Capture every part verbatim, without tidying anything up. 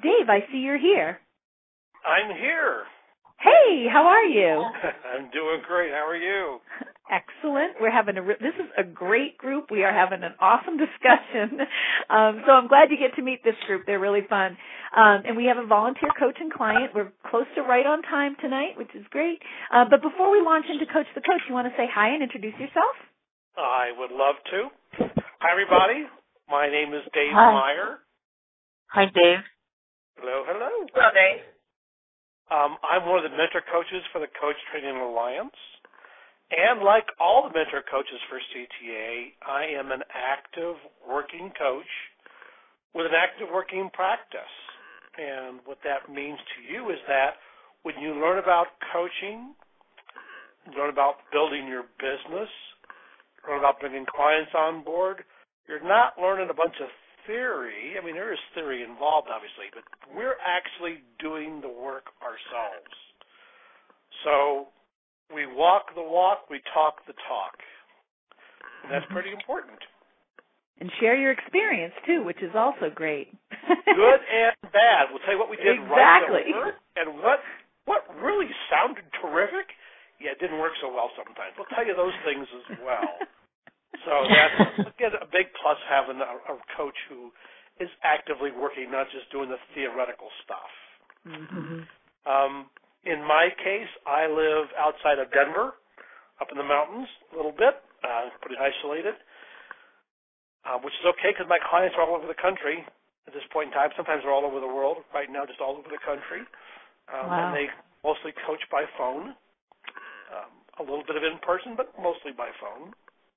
Dave, I see you're here. I'm here. Hey, how are you? I'm doing great. How are you? Excellent. We're having a re- this is a great group. We are having an awesome discussion. Um, so I'm glad you get to meet this group. They're really fun. Um, and we have a volunteer coach and client. We're close to right on time tonight, which is great. Uh, but before we launch into Coach the Coach, you want to say hi and introduce yourself? I would love to. Hi, everybody. My name is Dave Hi. Meyer. Hi, Dave. Hello, hello. Hello, Dave. Um, I'm one of the mentor coaches for the Coach Training Alliance. And like all the mentor coaches for C T A, I am an active working coach with an active working practice. And what that means to you is that when you learn about coaching, learn about building your business, learn about bringing clients on board, you're not learning a bunch of theory. I mean, there is theory involved, obviously, but we're actually doing the work ourselves. So we walk the walk, we talk the talk. And that's pretty important. And share your experience, too, which is also great. Good and bad. We'll tell you what we did exactly. right and what what really sounded terrific. Yeah, it didn't work so well sometimes. We'll tell you those things as well. So that's, again, a big plus having a, a coach who is actively working, not just doing the theoretical stuff. Mm-hmm. Um, in my case, I live outside of Denver, up in the mountains a little bit, uh, pretty isolated, uh, which is okay because my clients are all over the country at this point in time. Sometimes they're all over the world. Right now, just all over the country. Um, wow. And they mostly coach by phone, um, a little bit of in-person, but mostly by phone.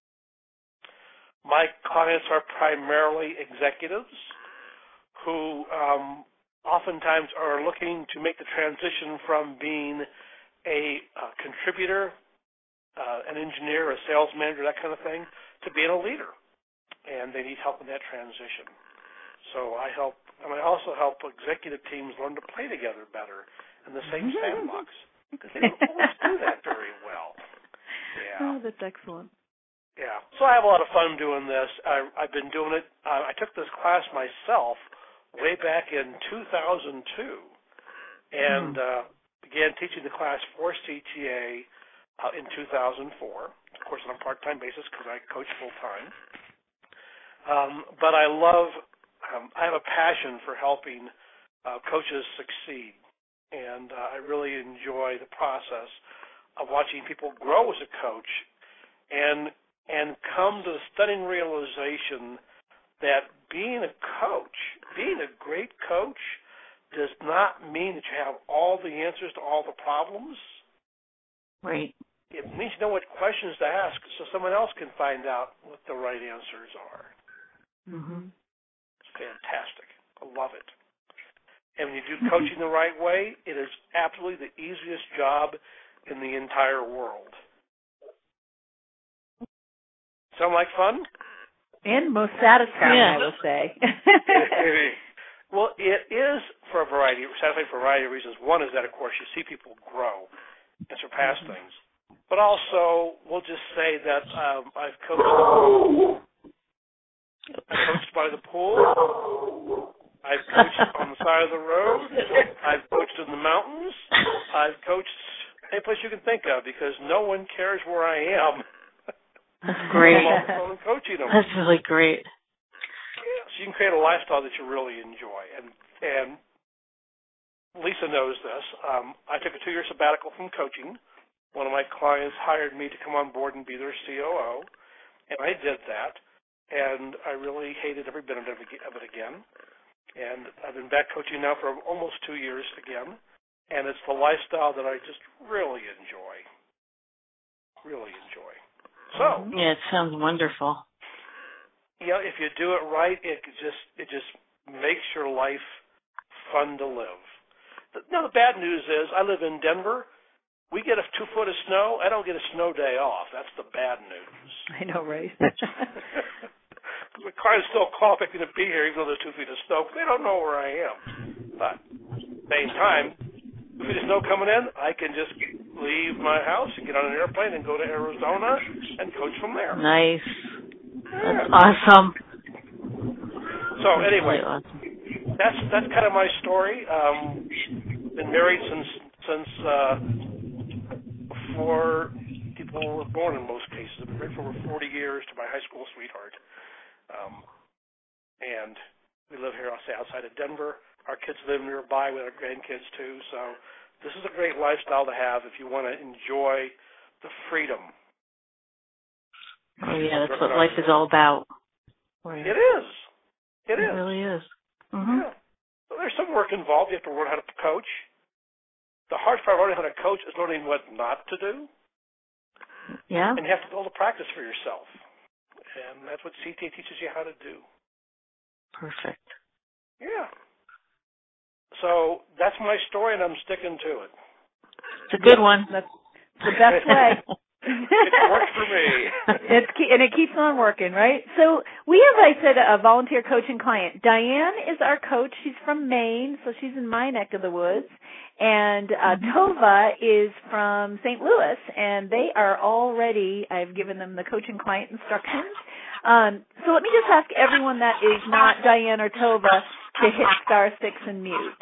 My clients are primarily executives who um, oftentimes are looking to make the transition from being a uh, contributor, uh, an engineer, a sales manager, that kind of thing, to being a leader. And they need help in that transition. So I help, and I also help executive teams learn to play together better in the same sandbox, because they don't always do that very well. Yeah. Oh, that's excellent. Yeah, so I have a lot of fun doing this. I, I've been doing it. Uh, I took this class myself way back in two thousand two and uh, began teaching the class for C T A uh, in two thousand four, of course on a part-time basis because I coach full-time. Um, but I love, um, I have a passion for helping uh, coaches succeed, and uh, I really enjoy the process of watching people grow as a coach and and come to the stunning realization that being a coach, being a great coach, does not mean that you have all the answers to all the problems. Right. It means you know what questions to ask so someone else can find out what the right answers are. Mm-hmm. It's fantastic. I love it. And when you do coaching the right way, it is absolutely the easiest job in the entire world. Sound like fun? And most satisfying, yeah. I will say. Well, it is for a variety, satisfying for a variety of reasons. One is that, of course, you see people grow and surpass mm-hmm. things. But also, we'll just say that um, I've coached I've coached by the pool. I've coached on the side of the road. I've coached in the mountains. I've coached any place you can think of because no one cares where I am. That's great. I'm on the phone coaching them. That's really great. Yeah, so you can create a lifestyle that you really enjoy. And and Lisa knows this. Um, I took a two-year sabbatical from coaching. One of my clients hired me to come on board and be their C O O, and I did that. And I really hated every bit of it again. And I've been back coaching now for almost two years again. And it's the lifestyle that I just really enjoy. Really enjoy. So yeah, it sounds wonderful. Yeah, if you do it right, it just it just makes your life fun to live. Now the bad news is, I live in Denver. We get a two foot of snow. I don't get a snow day off. That's the bad news. I know, right? My clients still call picking to be here, even though there's two feet of snow. They don't know where I am. But at the same time, if there's snow coming in, I can just leave my house and get on an airplane and go to Arizona and coach from there. Nice. Yeah. That's awesome. So That's anyway, really awesome. that's that's kind of my story. Um, been married since since uh, before people were born in most cases. I've been married for over forty years to my high school sweetheart, um, and we live here. I'll say outside of Denver. Our kids live nearby with our grandkids too. So this is a great lifestyle to have if you want to enjoy the freedom. Oh yeah, that's what life is all about. Right. It is. It, it is. It really is. Mm-hmm. Yeah. So there's some work involved. You have to learn how to coach. The hard part of learning how to coach is learning what not to do. Yeah. And you have to build a practice for yourself. And that's what C T A teaches you how to do. Perfect. Yeah. So that's my story, and I'm sticking to it. It's a good one. That's the best way. It works for me. It's and it keeps on working, right? So we have, I said, a volunteer coaching client. Diane is our coach. She's from Maine, so she's in my neck of the woods. And uh, Tova is from Saint Louis, and they are already, I've given them the coaching client instructions. Um, so let me just ask everyone that is not Diane or Tova to hit star six and mute.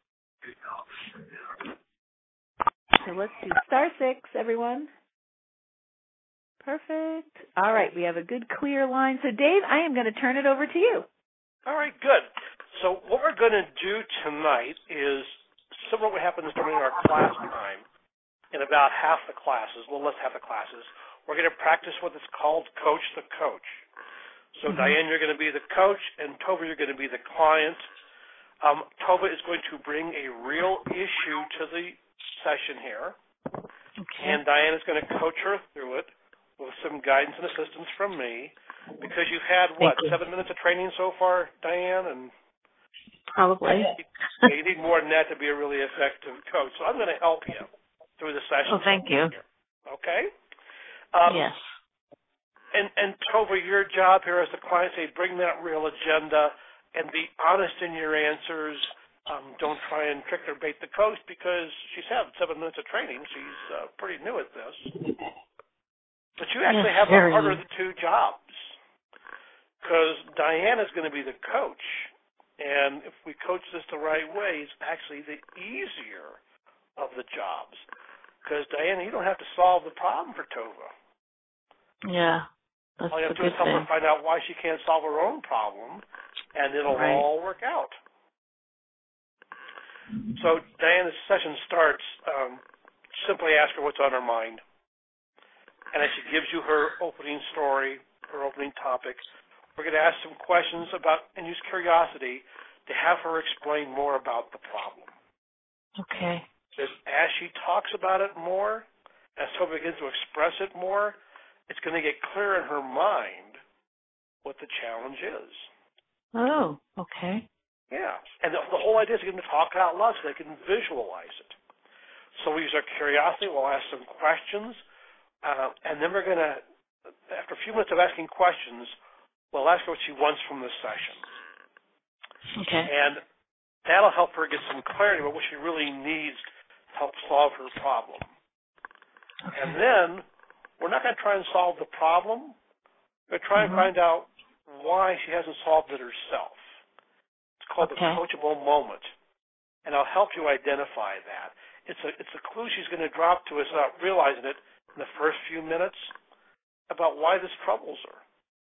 So let's do star six, everyone. Perfect. All right, we have a good clear line. So Dave, I am going to turn it over to you. All right, good. So what we're going to do tonight is similar to what happens during our class time. In about half the classes, a little less half the classes, we're going to practice what is called Coach the Coach. So mm-hmm. Diane, you're going to be the coach, and Tova, you're going to be the client. Um, Tova is going to bring a real issue to the session here, okay. and Diane is going to coach her through it with some guidance and assistance from me, because you've had, what, you. seven minutes of training so far, Diane? And Probably. You, you need more than that to be a really effective coach. So I'm going to help you through the session. Oh, thank you. Here. Okay? Um, yes. And, and Tova, your job here as the client, say, bring that real agenda and be honest in your answers. Um, don't try and trick or bait the coach, because she's had seven minutes of training. She's uh, pretty new at this. But you actually yes, have the harder of the two jobs, because Diane is going to be the coach. And if we coach this the right way, it's actually the easier of the jobs. Because, Diane, you don't have to solve the problem for Tova. Yeah, that's all you have a to do good is help thing. her find out why she can't solve her own problem, and it'll right. all work out. So, Diane, as the session starts, um, simply ask her what's on her mind. And as she gives you her opening story, her opening topic, we're going to ask some questions about, and use curiosity to have her explain more about the problem. Okay. As, as she talks about it more, as Tova begins to express it more, it's going to get clear in her mind what the challenge is. Oh, okay. Yeah. And the, the whole idea is to get them to talk out loud so they can visualize it. So we use our curiosity. We'll ask some questions. Uh, and then we're going to, after a few minutes of asking questions, we'll ask her what she wants from this session. Okay. And that'll help her get some clarity about what she really needs to help solve her problem. Okay. And then we're not going to try and solve the problem. We're going to try mm-hmm. and find out why she hasn't solved it herself. It's called okay. the coachable moment. And I'll help you identify that. It's a, it's a clue she's going to drop to us without realizing it in the first few minutes about why this troubles her.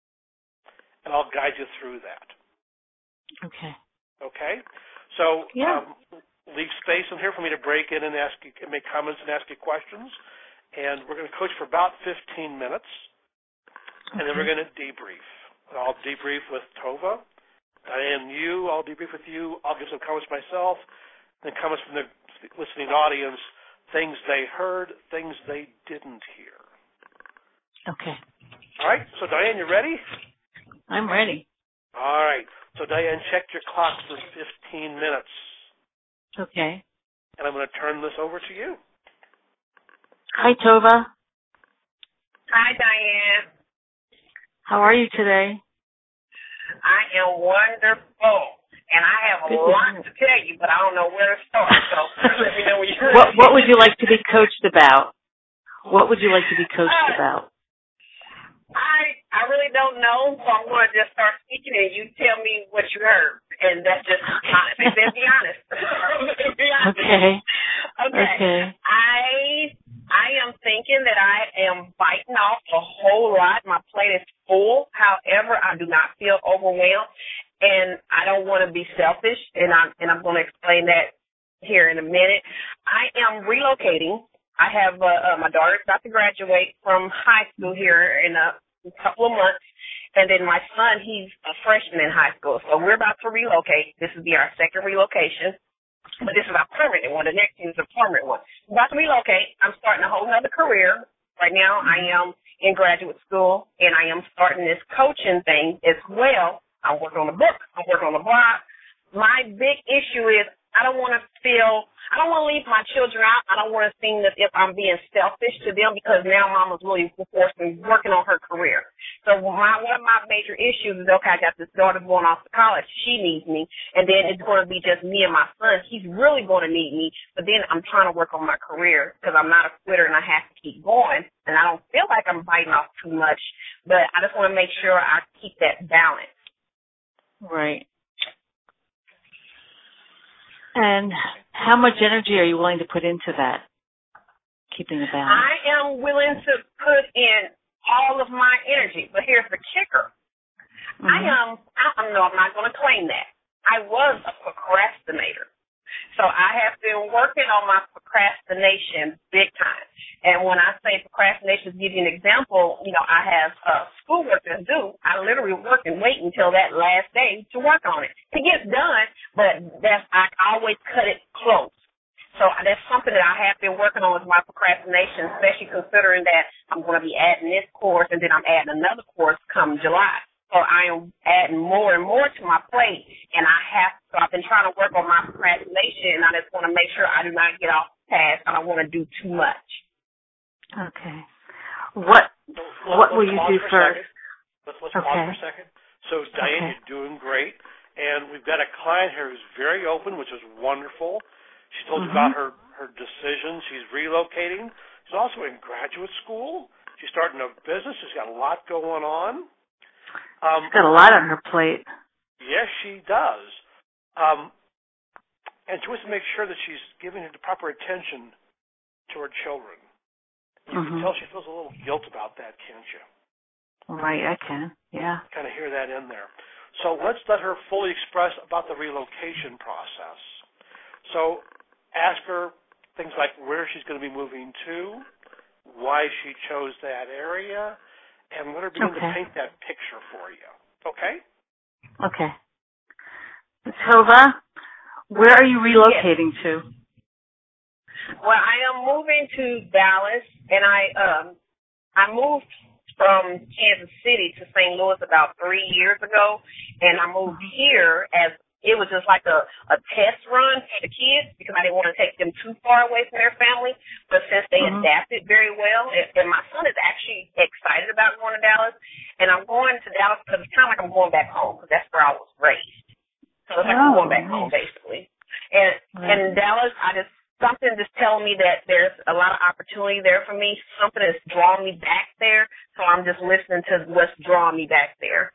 And I'll guide you through that. Okay. Okay? So yeah. um, leave space in here for me to break in and ask you, and make comments and ask you questions. And we're going to coach for about fifteen minutes. Okay. And then we're going to debrief. I'll debrief with Tova. Diane, you, I'll debrief with you. I'll give some comments myself. And comments from the listening audience, things they heard, things they didn't hear. Okay. All right. So, Diane, you ready? I'm ready. All right. So, Diane, check your clock for fifteen minutes. Okay. And I'm going to turn this over to you. Hi, Tova. Hi, Diane. How are you today? I am wonderful. And I have a Good lot to tell you, but I don't know where to start. So let me know when you're What, what would you like to be coached about? What would you like to be coached uh, about? I I really don't know, so I'm going to just start speaking and you tell me what you heard. and that's just honest. Let's be honest. be honest. Okay. Okay. Okay. I I am thinking that I am biting off a whole lot. My plate is full. However, I do not feel overwhelmed, and I don't want to be selfish, and I'm and I'm going to explain that here in a minute. I am relocating. I have uh, uh, my daughter's about to graduate from high school here in a couple of months, and then my son, he's a freshman in high school. So we're about to relocate. This will be our second relocation. But this is our permanent one. The next one is a permanent one. I'm about to relocate. I'm starting a whole other career. Right now, I am in graduate school, and I am starting this coaching thing as well. I'm working on a book. I'm working on a blog. My big issue is I don't want to feel, I don't want to leave my children out. I don't want to seem as if I'm being selfish to them because now Mama's really forced me working on her career. So my, one of my major issues is, okay, I got this daughter going off to college. She needs me. And then it's going to be just me and my son. He's really going to need me. But then I'm trying to work on my career because I'm not a quitter and I have to keep going. And I don't feel like I'm biting off too much. But I just want to make sure I keep that balance. Right. And how much energy are you willing to put into that, keeping the balance? I am willing to put in all of my energy, but here's the kicker. Mm-hmm. I am, I don't know, I'm not going to claim that. I was a procrastinator. So I have been working on my procrastination big time. And when I say procrastination, to give you an example, you know, I have uh, schoolwork to do. I literally work and wait until that last day to work on it. It gets done, but that's I always cut it close. So that's something that I have been working on with my procrastination, especially considering that I'm going to be adding this course and then I'm adding another course come July. So I am adding more and more to my plate, and I have. So I've been trying to work on my procrastination, and I just want to make sure I do not get off task. I don't want to do too much. Okay. What so, What will you do first? Let's, let's okay. pause for a second. So, Diane, okay. You're doing great, and we've got a client here who's very open, which is wonderful. She told mm-hmm. you about her, her decision. She's relocating. She's also in graduate school. She's starting a business. She's got a lot going on. Um, she's got a lot on her plate. Yes, she does. Um, and she wants to make sure that she's giving her the proper attention to her children. You mm-hmm. can tell she feels a little guilt about that, can't you? Right, I can, yeah. Kind of hear that in there. So let's let her fully express about the relocation process. So ask her things like where she's going to be moving to, why she chose that area, and let her begin okay. to paint that picture for you. Okay? Okay. Tova, where are you relocating yes. to? Well, I am moving to Dallas, and I um I moved from Kansas City to Saint Louis about three years ago, and I moved here as it was just like a, a test run for the kids because I didn't want to take them too far away from their family. But since they mm-hmm. adapted very well, and, and my son is actually excited about going to Dallas, and I'm going to Dallas because it's kind of like I'm going back home because that's where I was raised. So it's like oh, I'm going back nice. home, basically. And right. and Dallas, I just something just telling me that there's a lot of opportunity there for me. Something that's drawing me back there. So I'm just listening to what's drawing me back there.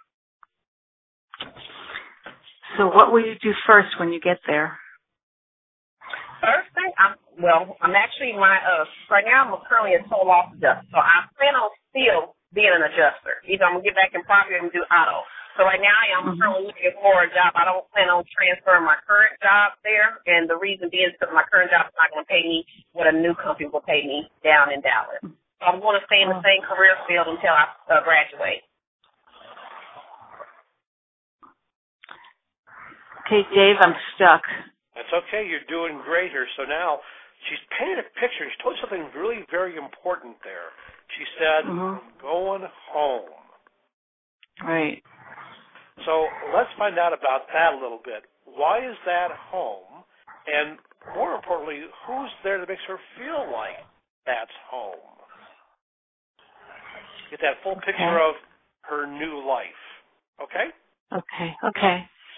So what will you do first when you get there? First thing, I'm, well, I'm actually my, uh, right now I'm currently a total loss adjuster. So I plan on still being an adjuster. Either I'm going to get back in property or I'm going to do auto. So right now I'm mm-hmm. currently looking for a job. I don't plan on transferring my current job there. And the reason being is because my current job is not going to pay me what a new company will pay me down in Dallas. So I'm going to stay in the same career field until I uh, graduate. Okay, Dave, I'm stuck. That's okay. You're doing great here. So now she's painted a picture. She told you something really very important there. She said, mm-hmm. I'm going home. Right. So let's find out about that a little bit. Why is that home? And more importantly, who's there that makes her feel like that's home? Get that full okay. picture of her new life. Okay? Okay, okay.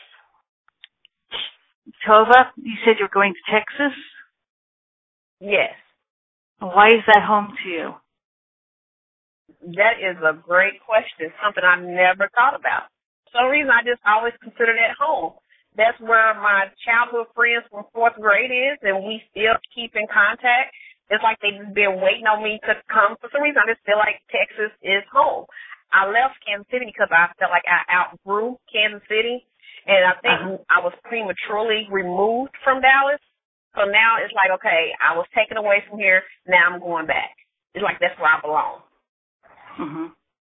Tova, you said you're going to Texas? Yes. Why is that home to you? That is a great question, something I've never thought about. For some reason, I just always considered it home. that's where my childhood friends from fourth grade is, and we still keep in contact. It's like they've been waiting on me to come. For some reason, I just feel like Texas is home. I left Kansas City because I felt like I outgrew Kansas City, and I think uh-huh. I was prematurely removed from Dallas. So now it's like, okay, I was taken away from here. Now I'm going back. It's like that's where I belong. Mm-hmm.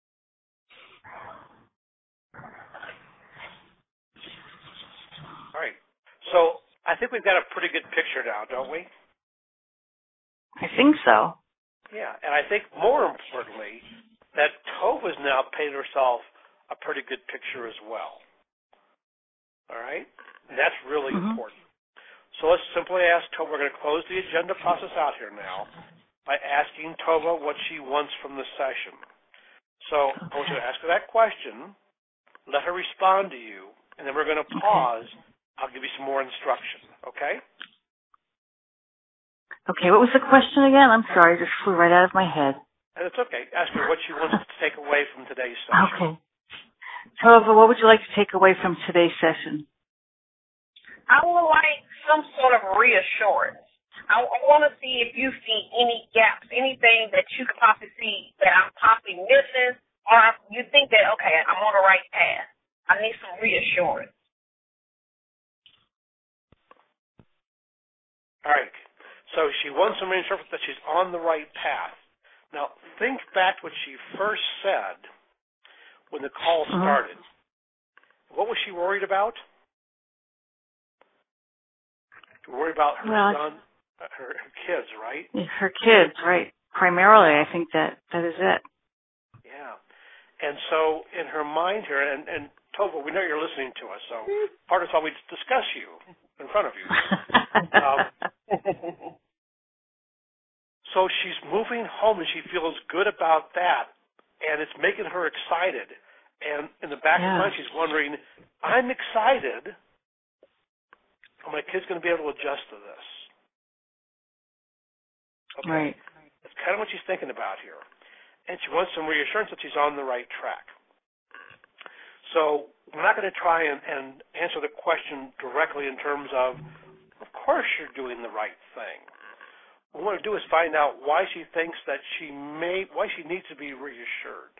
All right. So I think we've got a pretty good picture now, don't we? I think so. Yeah, and I think more importantly, that Tova's now painted herself a pretty good picture as well. All right? And that's really mm-hmm. important. So let's simply ask Tova. We're going to close the agenda process out here now by asking Tova what she wants from the session. So okay. I want you to ask her that question, let her respond to you, and then we're going to pause. Okay. I'll give you some more instruction, okay? Okay, what was the question again? I'm sorry, it just flew right out of my head. And it's okay. Ask her what she wants to take away from today's session. Okay. Tova, what would you like to take away from today's session? I would like some sort of reassurance. I, I want to see if you see any gaps, anything that you could possibly see that I'm possibly missing, or you think that, okay, I'm on the right path. I need some reassurance. All right. So she wants some reassurance that she's on the right path. Now, think back what she first said when the call started. Mm-hmm. What was she worried about? Worried about her well, son, her, her kids, right? Her kids, right. Primarily, I think that that is it. Yeah. And so in her mind here, and, and Tova, we know you're listening to us, so part of it's why we discuss you in front of you. um, so she's moving home, and she feels good about that, and it's making her excited. And in the back yeah. of her mind, she's wondering, I'm excited. Are my kids going to be able to adjust to this? Okay. Right. That's kind of what she's thinking about here. And she wants some reassurance that she's on the right track. So we're not going to try and, and answer the question directly in terms of, of course you're doing the right thing. What we want to do is find out why she thinks that she may, why she needs to be reassured.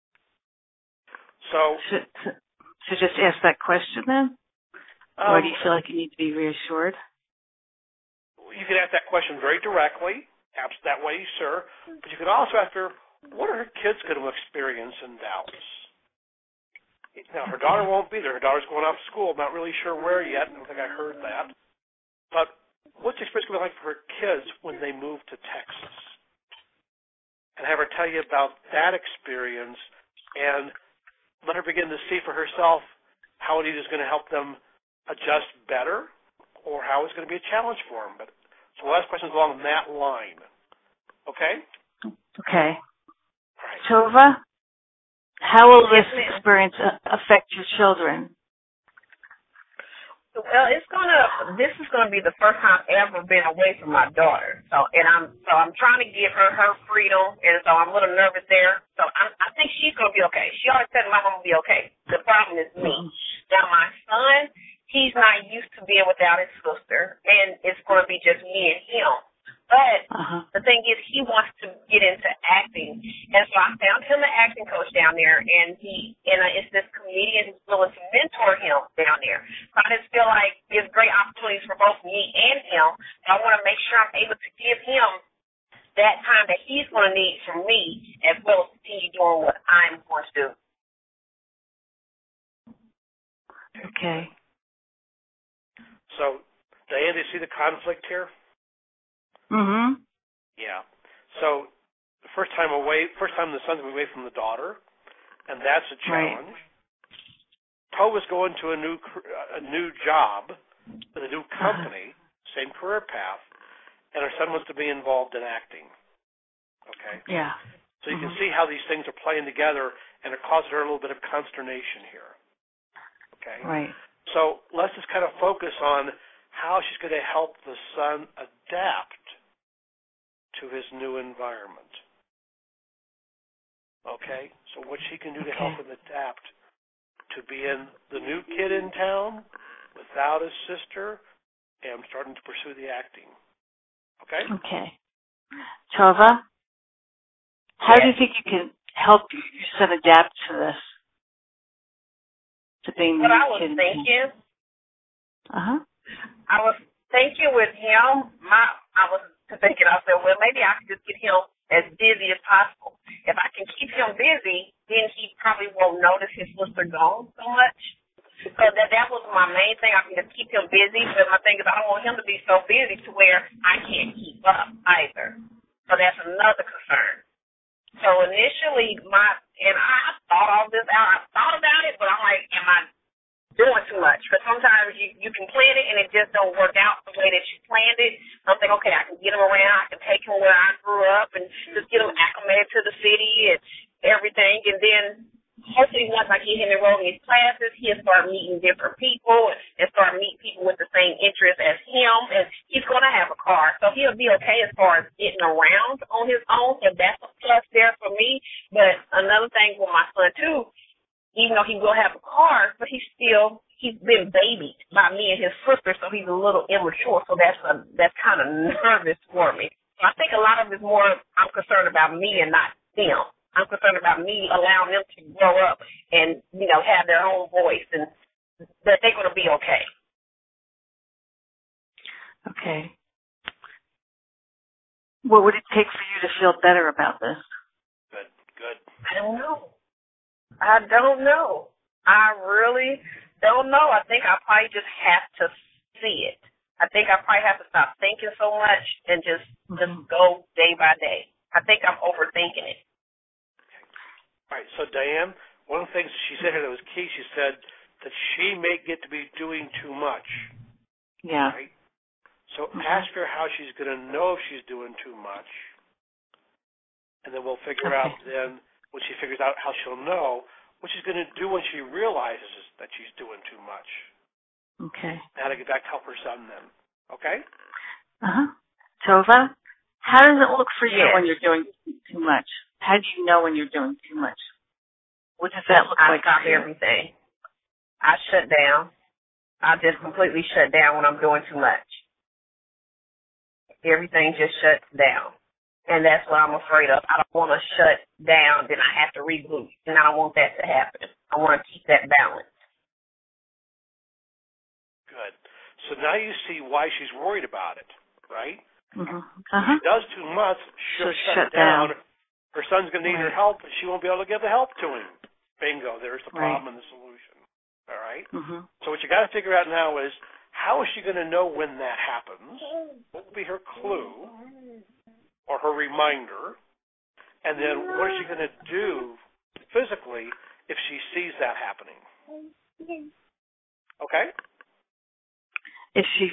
So, so, so, so just ask that question then? Um, or do you feel like you need to be reassured? You can ask that question very directly, perhaps that way, sir. But you can also ask her, what are her kids going to experience in Dallas? Now, her daughter won't be there. Her daughter's going off to school. I'm not really sure where yet. I don't think I heard that. But what's the experience going to be like for her kids when they move to Texas? And have her tell you about that experience and let her begin to see for herself how it is going to help them adjust better, or how it's going to be a challenge for them. But so we'll ask questions along that line. Okay? Okay. All right. Tova, how will this experience affect your children? Well, it's gonna. This is gonna be the first time I've ever been away from my daughter. So, and I'm so I'm trying to give her her freedom, and so I'm a little nervous there. So I, I think she's gonna be okay. She always said my mom will be okay. The problem is me. Now my son. He's not used to being without his sister, and it's going to be just me and him. But uh-huh. the thing is, he wants to get into acting, and so I found him an acting coach down there, and he and uh, it's this comedian who's willing to mentor him down there. So I just feel like there's great opportunities for both me and him, and I want to make sure I'm able to give him that time that he's going to need from me, as well as continue doing what I'm going to do. Okay. So, Diane, do you see the conflict here? Mm-hmm. Yeah. So, the first time away, first time the son's away from the daughter, and that's a challenge. Right. Tova's going to a new a new job with a new company, uh-huh. same career path, and her son wants to be involved in acting. Okay. Yeah. So you mm-hmm. can see how these things are playing together, and it causes her a little bit of consternation here. Okay. Right. So let's just kind of focus on how she's going to help the son adapt to his new environment. Okay? So what she can do okay. to help him adapt to being the new kid in town without a sister, am starting to pursue the acting. Okay? Okay. Tova, how Yes. do you think you can help your son adapt to this? To being What the I was kid. thinking, Uh-huh. I was thinking with him, my I was thinking, I said, well, maybe I could just get him as busy as possible. If I can keep him busy, then he probably won't notice his sister gone so much. So that that was my main thing. I can just keep him busy, but my thing is I don't want him to be so busy to where I can't keep up either. So that's another concern. So initially, my and I thought all this out. I thought about it, but I'm like, am I doing too much? Because sometimes you you can plan it and it just don't work out the way that you planned it. So I'm thinking, okay, I can get him around. I can take him where I grew up and just get him acclimated to the city and everything, and then hopefully once I get him enrolled in these classes, he'll start meeting different people and start meeting people with the same interests as him. And he's going to have a car, so he'll be okay as far as getting around on his own. So that's a plus there for me. But another thing with my son, too, even though he will have a car, but he's still, he's been babied by me and his sister, so he's a little immature. So that's a, that's kind of nervous for me. So I think a lot of it's more I'm concerned about me and not them. I'm concerned about me allowing them to grow up and, you know, have their own voice and that they're going to be okay. Okay. What would it take for you to feel better about this? Good, good. I don't know. I don't know. I really don't know. I think I probably just have to see it. I think I probably have to stop thinking so much and just, mm-hmm. just go day by day. I think I'm overthinking it. All right, so Diane, one of the things she said here that was key, she said that she may get to be doing too much. Yeah. Right? So mm-hmm. ask her how she's going to know if she's doing too much, and then we'll figure okay. out then, when she figures out how she'll know, what she's going to do when she realizes that she's doing too much. Okay. How to get back to help her son then. Okay? Uh-huh. Tova, how does it look for you yes. when you're doing too much? How do you know when you're doing too much? What does that look I like? I stop everything. I shut down. I just completely shut down when I'm doing too much. Everything just shuts down. And that's what I'm afraid of. I don't want to shut down, then I have to reboot. And I don't want that to happen. I want to keep that balance. Good. So now you see why she's worried about it, right? Mm-hmm. If Uh-huh. she does too much, she'll so shut, shut down. down. Her son's going to need right. her help, and she won't be able to give the help to him. Bingo, there's the right. problem and the solution. All right? Mm-hmm. So what you got to figure out now is, how is she going to know when that happens? What will be her clue or her reminder? And then what is she going to do physically if she sees that happening? Okay? If she...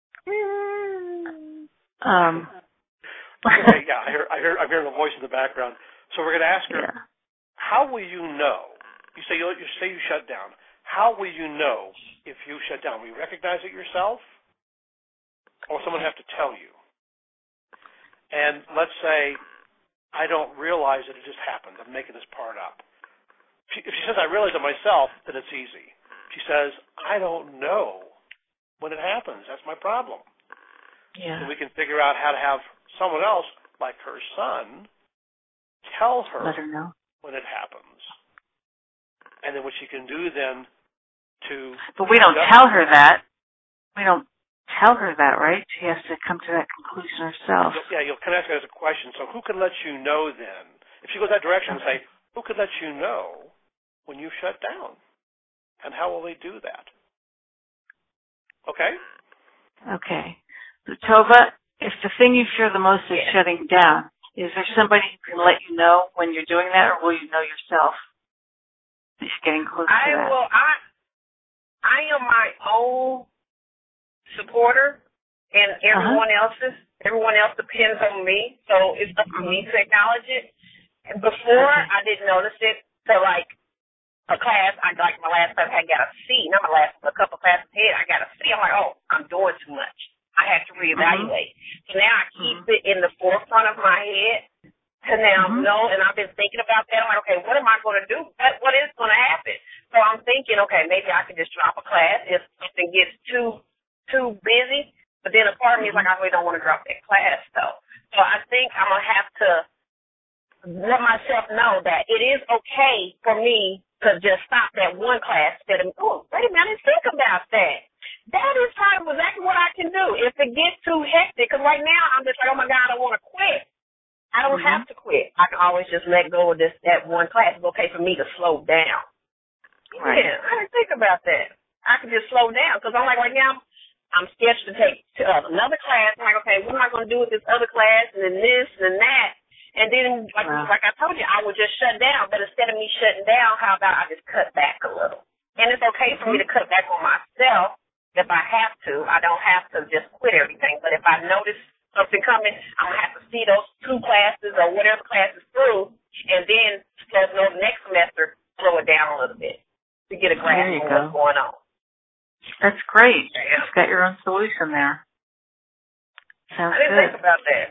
Um... Okay, yeah, I hear, I hear, I'm hearing a voice in the background. So we're going to ask her, yeah. how will you know? You say you, you say you shut down. How will you know if you shut down? Will you recognize it yourself, or will someone have to tell you? And let's say I don't realize that it just happened. I'm making this part up. If she says I realize it myself, then it's easy. She says I don't know when it happens. That's my problem. Yeah. So we can figure out how to have someone else, like her son, tell her, Let her know when it happens. And then what she can do then to... But we don't tell her that. We don't tell her that, right? She has to come to that conclusion herself. Yeah, you'll kind of ask her as a question. So who can let you know then? If she goes that direction, okay. say, who can let you know when you shut down? And how will they do that? Okay? Okay. So, Tova, if the thing you fear the most is yeah. shutting down, is there somebody who can let you know when you're doing that, or will you know yourself that you're getting close I to that? will. I I am my own supporter, and everyone uh-huh. else's. Everyone else depends on me, so it's up to me to acknowledge it. And before, okay. I didn't notice it. So, like a class, I like my last class, I got a C. Not my last, a couple classes ahead, I got a C. I'm like, oh, I'm doing too much. I have to reevaluate. Mm-hmm. So now I keep mm-hmm. it in the forefront of my head to now mm-hmm. know, and I've been thinking about that. I'm like, okay, what am I going to do? What, what is going to happen? So I'm thinking, okay, maybe I can just drop a class if something gets part of me is like, I really don't want to drop that class, though. So I think I'm going to have to let myself know that it is okay for me to just stop that one class instead of, oh, wait a minute, think about that. That is kind of exactly what I can do. If it gets too hectic, because right now I'm just like, oh, my God, I don't want to quit. I don't mm-hmm. have to quit. I can always just let go of this that one class. It's okay for me to slow down. Right. Yeah, I didn't think about that. I can just slow down because I'm like, right now, I'm sketched to take uh, another class. I'm like, okay, what am I going to do with this other class and then this and then that? And then, like, wow. like I told you, I would just shut down. But instead of me shutting down, how about I just cut back a little? And it's okay for me to cut back on myself if I have to. I don't have to just quit everything. But if I notice something coming, I'm going to have to see those two classes or whatever classes through, and then start the next semester, slow it down a little bit to get a grasp on what's going on. That's great. Yeah. You've got your own solution there. Sounds I didn't good. think about that.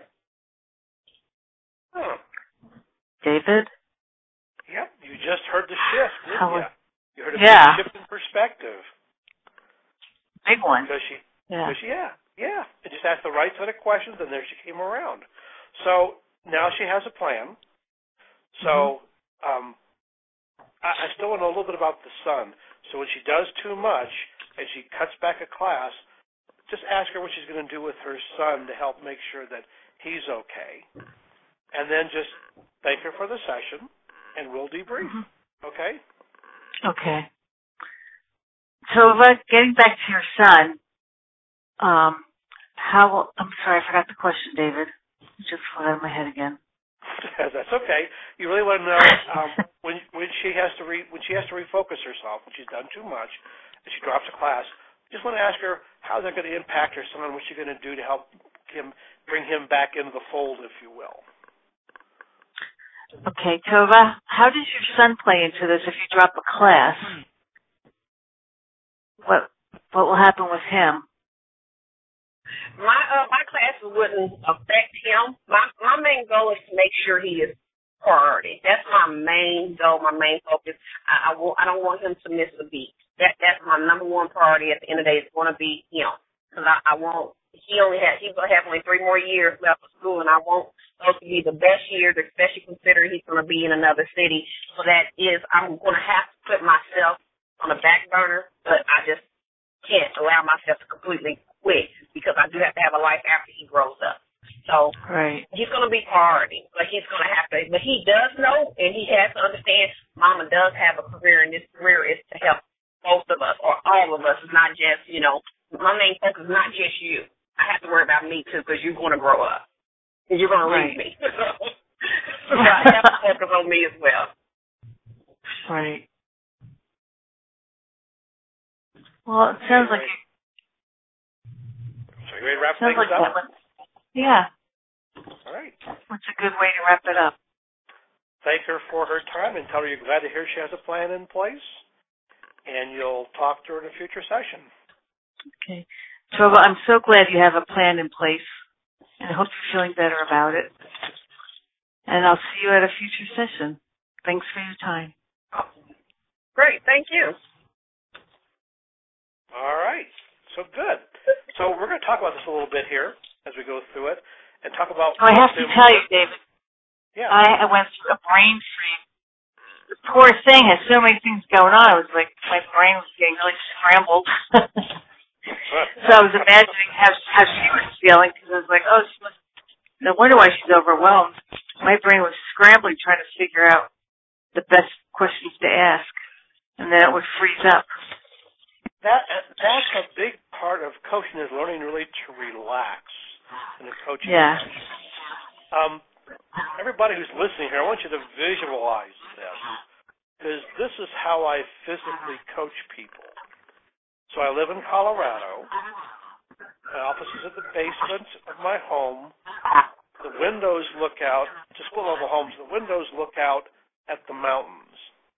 Hmm. David? Yep, you just heard the shift, didn't How you? You heard a yeah. big shift in perspective. Big one. Because she, yeah. Because she, yeah, yeah. And just asked the right set of questions, and there she came around. So now she has a plan. So mm-hmm. um, I, I still want to know a little bit about the son. So when she does too much and she cuts back a class, just ask her what she's going to do with her son to help make sure that he's okay. And then just thank her for the session, and we'll debrief. Mm-hmm. Okay? Okay. So, uh, getting back to your son, um, how, I'm sorry, I forgot the question, David. It just went out of my head again. That's okay. You really want to know um, when when she has to re, when she has to refocus herself, when she's done too much, and she drops a class. Just want to ask her how's that going to impact her son. What's she going to do to help him bring him back into the fold, if you will. Okay, Tova, how does your son play into this if you drop a class? What what will happen with him? My uh, my classes wouldn't affect him. My my main goal is to make sure he is priority. That's my main goal, my main focus. I I, will, I don't want him to miss a beat. That that's my number one priority. At the end of the day, it's going to be him because I, I won't. He only has he's going to have only three more years left of school, and I want those to be the best years, especially considering he's going to be in another city. So that is, I'm going to have to put myself on the back burner, but I just can't allow myself to completely quit because I do have to have a life after he grows up. So right. he's going to be priority, but he's going to have to. But he does know, and he has to understand. Mama does have a career, and this career is to help both of us or all of us. It's not just, you know, my main focus is not just you. I have to worry about me too because you're going to grow up and you're going to right. leave me. So I have to focus on me as well. Right. Well, it sounds like. So you ready to wrap things like up? That yeah. All right. That's a good way to wrap it up. Thank her for her time and tell her you're glad to hear she has a plan in place, and you'll talk to her in a future session. Okay. Tova, I'm so glad you have a plan in place, and I hope you're feeling better about it. And I'll see you at a future session. Thanks for your time. Great. Thank you. All right. So good. So we're going to talk about this a little bit here as we go through it and talk about... Oh, I have to tell you, David. Yeah. I, I went through a brain freeze. The poor thing has so many things going on. It was like my brain was getting really scrambled. So I was imagining how, how she was feeling because I was like, oh, she must, no wonder why she's overwhelmed. My brain was scrambling trying to figure out the best questions to ask, and then it would freeze up. That That's a big part of coaching is learning really to relax in a coaching yeah. session. Um, everybody who's listening here, I want you to visualize this because this is how I physically coach people. So I live in Colorado. My office is at the basement of my home. The windows look out, to split-level homes, the windows look out at the mountains.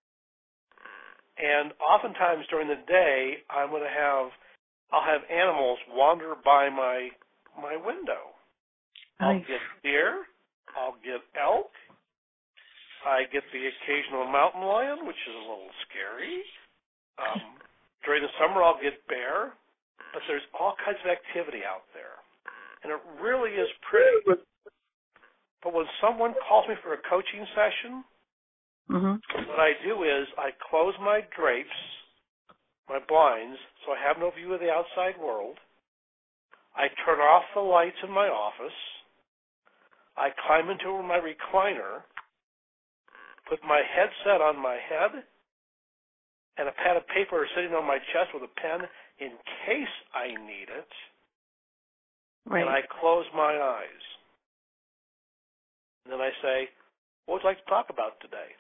And oftentimes during the day, I'm going to have, I'll have animals wander by my my window. I'll Nice. get deer. I'll get elk. I get the occasional mountain lion, which is a little scary. Um, During the summer, I'll get bear, but there's all kinds of activity out there. and it really is pretty. But when someone calls me for a coaching session, mm-hmm. what I do is I close my drapes, my blinds, so I have no view of the outside world. I turn off the lights in my office. I climb into my recliner, put my headset on my head, and a pad of paper sitting on my chest with a pen in case I need it. Right. And I close my eyes. And then I say, what would you like to talk about today?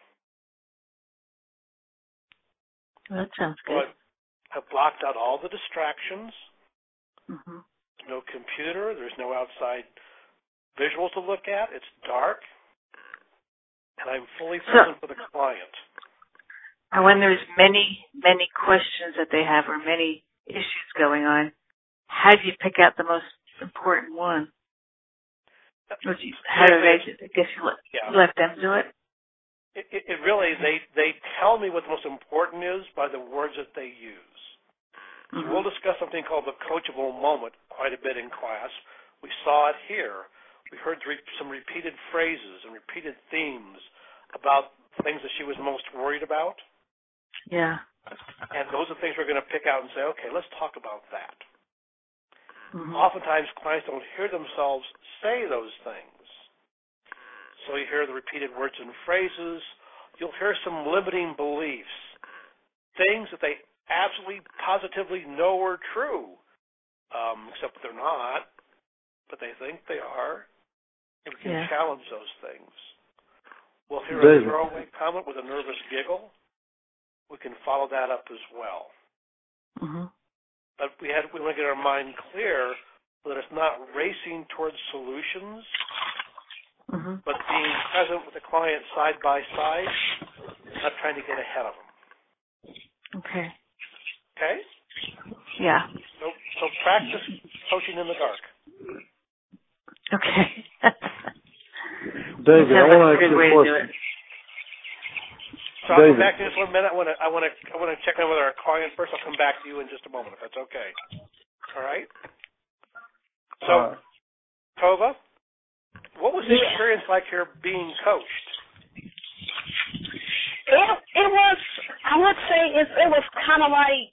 Well, that sounds good. So I've blocked out all the distractions. Mm-hmm. There's no computer. There's no outside visuals to look at. It's dark. And I'm fully present so, for the client. And when there's many, many questions that they have or many issues going on, how do you pick out the most important one? Or do you, how do they, I guess you let, yeah. let them do it? It, it, it really, they, they tell me what the most important is by the words that they use. Mm-hmm. So we'll discuss something called the coachable moment quite a bit in class. We saw it here. We heard some repeated phrases and repeated themes about things that she was most worried about. Yeah. And those are things we're going to pick out and say, okay, let's talk about that. Mm-hmm. Oftentimes, clients don't hear themselves say those things. So you hear the repeated words and phrases. You'll hear some limiting beliefs, things that they absolutely, positively know are true, um, except they're not, but they think they are. And we can yeah. challenge those things. We'll hear David. a throwaway comment with a nervous giggle. We can follow that up as well. Mm-hmm. But we had we want to get our mind clear that it's not racing towards solutions, mm-hmm. but being present with the client side by side, not trying to get ahead of them. Okay. Okay? Yeah. So, so practice coaching in the dark. Okay. David, I want to ask you a question. So I'll come back to you in just one minute. I want to, I want to, I want to check in with our client first. I'll come back to you in just a moment, if that's okay. All right. So, uh, Tova, what was the experience like here being coached? It, it was, I would say, it, it was kind of like,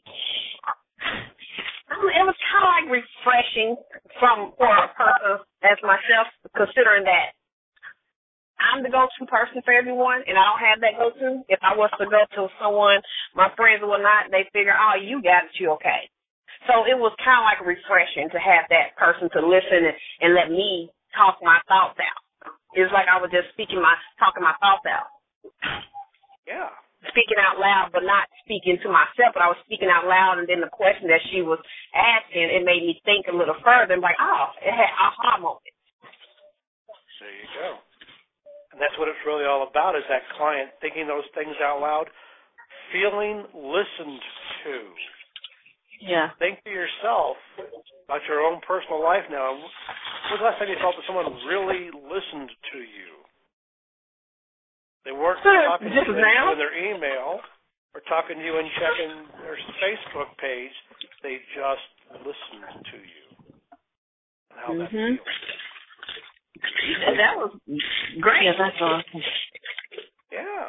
it was kind of like refreshing from for a person as myself, considering that I'm the go-to person for everyone, and I don't have that go-to. If I was to go to someone, my friends or whatnot, they figure, oh, you got it, you okay. So it was kind of like refreshing to have that person to listen and, and let me talk my thoughts out. It was like I was just speaking my, talking my thoughts out. Yeah. Speaking out loud, but not speaking to myself, but I was speaking out loud, and then the question that she was asking, it made me think a little further and like, oh, it had aha moment. There you go. And that's what it's really all about, is that client thinking those things out loud, feeling listened to. Yeah. Think to yourself about your own personal life now. When was the last time you felt that someone really listened to you? They weren't talking to you in their email or talking to you and checking their Facebook page. They just listened to you. And how mm-hmm. that feels. And that was great. Yeah, that's awesome. Yeah.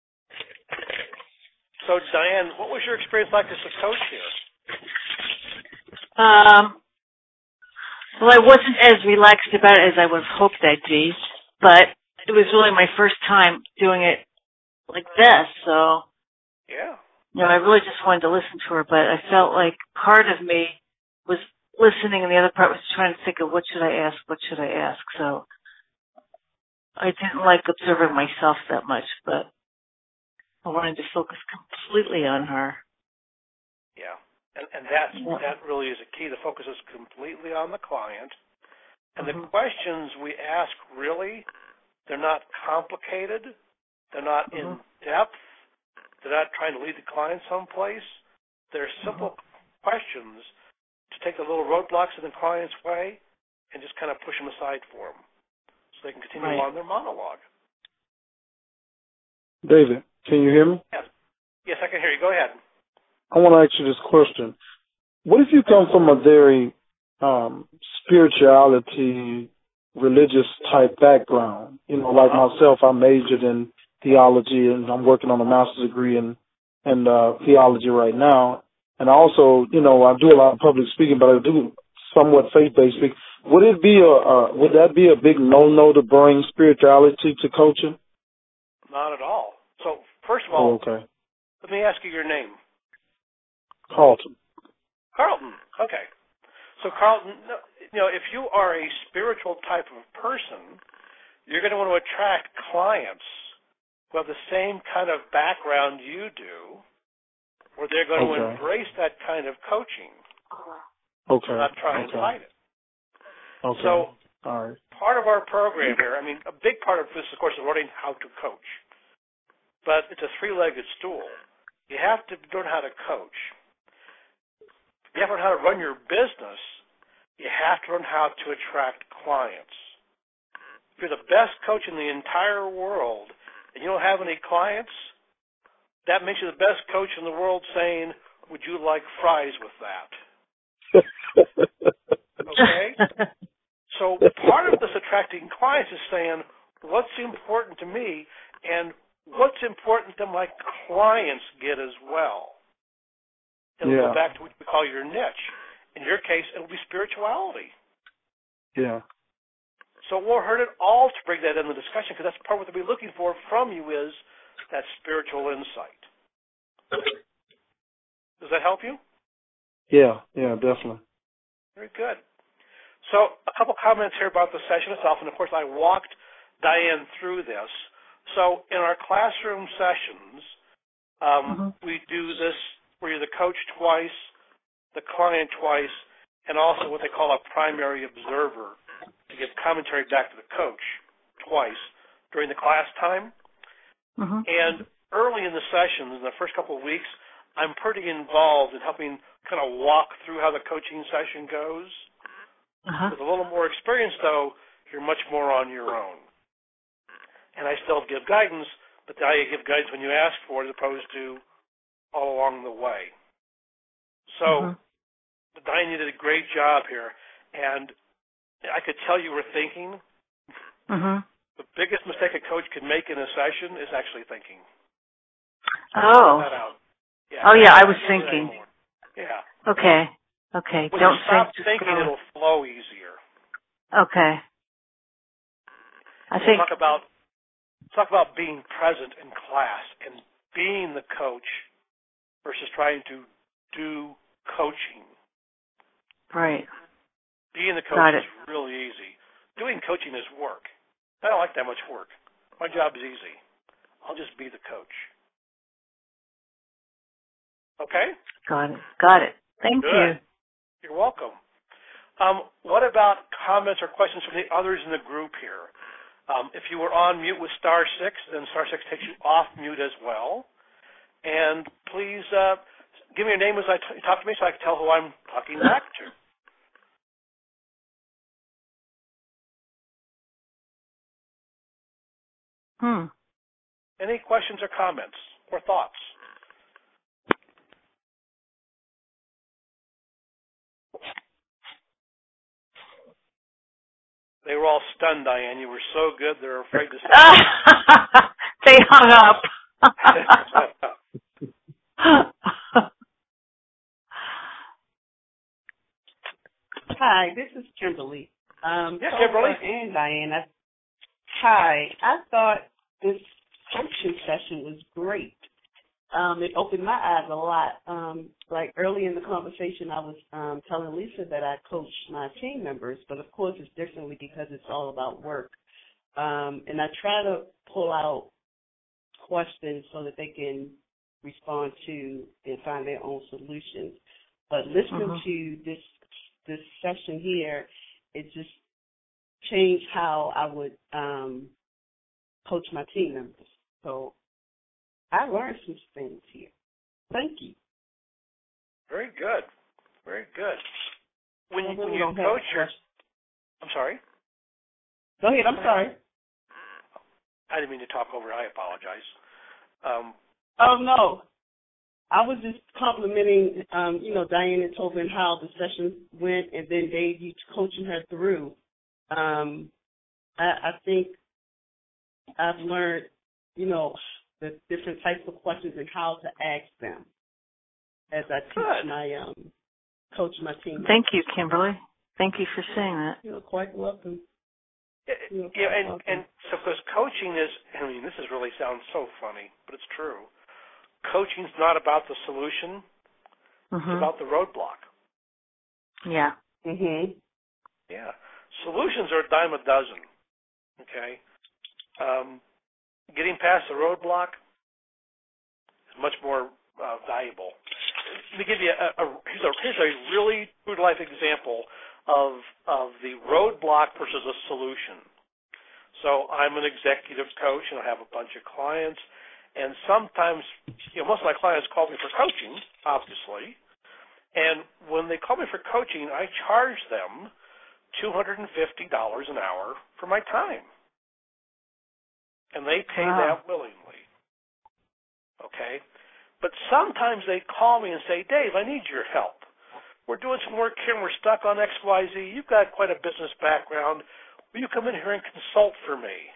So, Diane, what was your experience like as a coach here? Um, well, I wasn't as relaxed about it as I would have hoped I'd be, but it was really my first time doing it like this, so, yeah. You know, I really just wanted to listen to her, but I felt like part of me was listening and the other part was trying to think of what should I ask, what should I ask, so I didn't like observing myself that much, but I wanted to focus completely on her. Yeah. And, and that's, yeah. that really is a key. The focus is completely on the client. And mm-hmm. the questions we ask, really, they're not complicated. They're not mm-hmm. in depth. They're not trying to lead the client someplace. They're simple mm-hmm. questions to take the little roadblocks in the client's way and just kind of push them aside for them so they can continue right. on their monologue. David, can you hear me? Yes. Yes, I can hear you. Go ahead. I want to ask you this question. What if you come from a very um, spirituality, religious type background. You know, like myself, I majored in theology, and I'm working on a master's degree in in uh, theology right now. And also, you know, I do a lot of public speaking, but I do somewhat faith-based speaking. Would it be a uh, would that be a big no-no to bring spirituality to coaching? Not at all. So first of all, oh, okay. Let me ask you your name. Carlton. Carlton. Okay. So Carlton, you know, if you are a spiritual type of person, you're going to want to attract clients who have the same kind of background you do, where they're going okay. to embrace that kind of coaching. Okay. Not try and okay. fight it. Okay. So all right. part of our program here, I mean, a big part of this, of course, is learning how to coach. But it's a three-legged stool. You have to learn how to coach. You have to learn how to run your business. You have to learn how to attract clients. If you're the best coach in the entire world and you don't have any clients, that makes you the best coach in the world saying, would you like fries with that? Okay? So part of this attracting clients is saying, what's important to me and what's important that my clients get as well. It'll yeah. go back to what we call your niche. In your case, it'll be spirituality. Yeah. So it won't hurt at all to bring that in the discussion, because that's part of what they'll be looking for from you is that spiritual insight. Does that help you? Yeah, yeah, definitely. Very good. So a couple comments here about the session itself, and of course I walked Diane through this. So in our classroom sessions, um, mm-hmm. we do this where you're the coach twice, the client twice, and also what they call a primary observer to give commentary back to the coach twice during the class time. Mm-hmm. And early in the sessions, in the first couple of weeks, I'm pretty involved in helping kind of walk through how the coaching session goes. Uh-huh. With a little more experience, though, you're much more on your own. And I still give guidance, but I give guidance when you ask for it as opposed to all along the way. So, mm-hmm. Diane, you did a great job here. And I could tell you were thinking. Mm-hmm. The biggest mistake a coach can make in a session is actually thinking. Oh. That out. Yeah, oh, yeah, I was thinking. Yeah. Okay. Okay. When Don't you stop think, thinking, go. it'll flow easier. Okay. I we'll think. Talk about, talk about being present in class and being the coach versus trying to do coaching. Right. Being the coach is really easy. Doing coaching is work. I don't like that much work. My job is easy. I'll just be the coach. Okay? Got it. Got it. Thank Good. you. You're welcome. Um, what about comments or questions from the others in the group here? Um, if you were on mute with star six, then star six takes you off mute as well. And please uh, give me your name as I t- talk to me so I can tell who I'm talking back to. Hmm. Any questions or comments or thoughts? They were all stunned, Diane. You were so good, they're afraid to say. They hung up. Hi, this is Kimberly. Um, yes, Kimberly. And Diana. Hi. I thought this coaching session was great. Um, it opened my eyes a lot. Um, like early in the conversation, I was um, telling Lisa that I coach my team members, but of course it's differently because it's all about work. Um, and I try to pull out questions so that they can respond to and find their own solutions. But listening uh-huh. to this this session here, it just changed how I would um, coach my team members. So I learned some things here. Thank you. Very good. Very good. When, well, when you coach your... I'm sorry? Go ahead. I'm sorry. I didn't mean to talk over. I apologize. Um, oh, no. I was just complimenting, um, you know, Diane and Tobin how the sessions went, and then Dave, you coaching her through. Um, I, I think I've learned, you know, the different types of questions and how to ask them as I teach Good. my um, coach my team. Thank you, Kimberly. Thank you for saying that. You're quite welcome. Yeah, yeah and, and so because coaching is, I mean, this is really sounds so funny, but it's true. Coaching's not about the solution. Mm-hmm. It's about the roadblock. Yeah. Mhm. Yeah. Solutions are a dime a dozen. Okay. Um, getting past the roadblock is much more uh, valuable. Let me give you a, a, here's a here's a really true to life example of of the roadblock versus a solution. So I'm an executive coach, and I have a bunch of clients. And sometimes, you know, most of my clients call me for coaching, obviously. And when they call me for coaching, I charge them two hundred fifty dollars an hour for my time. And they pay Wow. that willingly. Okay? But sometimes they call me and say, Dave, I need your help. We're doing some work here and we're stuck on X Y Z. You've got quite a business background. Will you come in here and consult for me?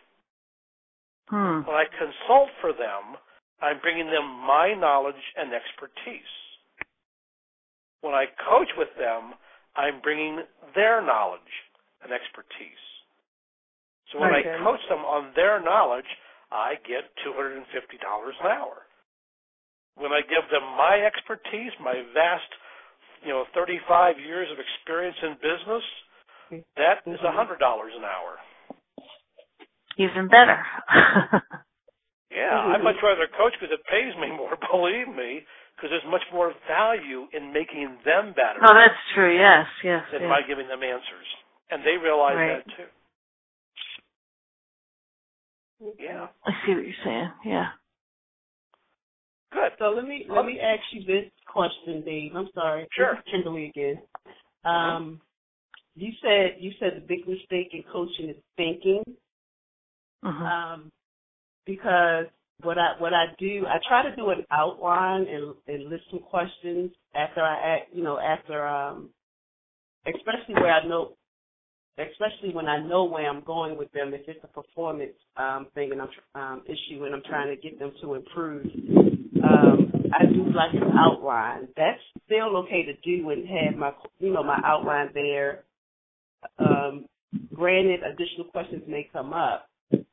Hmm. When I consult for them, I'm bringing them my knowledge and expertise. When I coach with them, I'm bringing their knowledge and expertise. So when Okay. I coach them on their knowledge, I get two hundred fifty dollars an hour. When I give them my expertise, my vast, you know, thirty-five years of experience in business, that is one hundred dollars an hour. Even better. Yeah, I'd much rather coach because it pays me more, believe me, because there's much more value in making them better. Oh, that's true. Yes, yes. Than yes. by giving them answers. And they realize Right. that too. Yeah. I see what you're saying. Yeah. Good. So let me let me ask you this question, Dave. I'm sorry. Sure. This is Kimberly again. Um, you said you said the big mistake in coaching is thinking. Mm-hmm. Um, because what I what I do, I try to do an outline and, and list some questions after I act, you know, after um, especially where I know, especially when I know where I'm going with them. If it's a performance um, thing and I'm um, issue and I'm trying to get them to improve, um, I do like an outline. That's still okay to do and have my, you know, my outline there. Um, granted, additional questions may come up.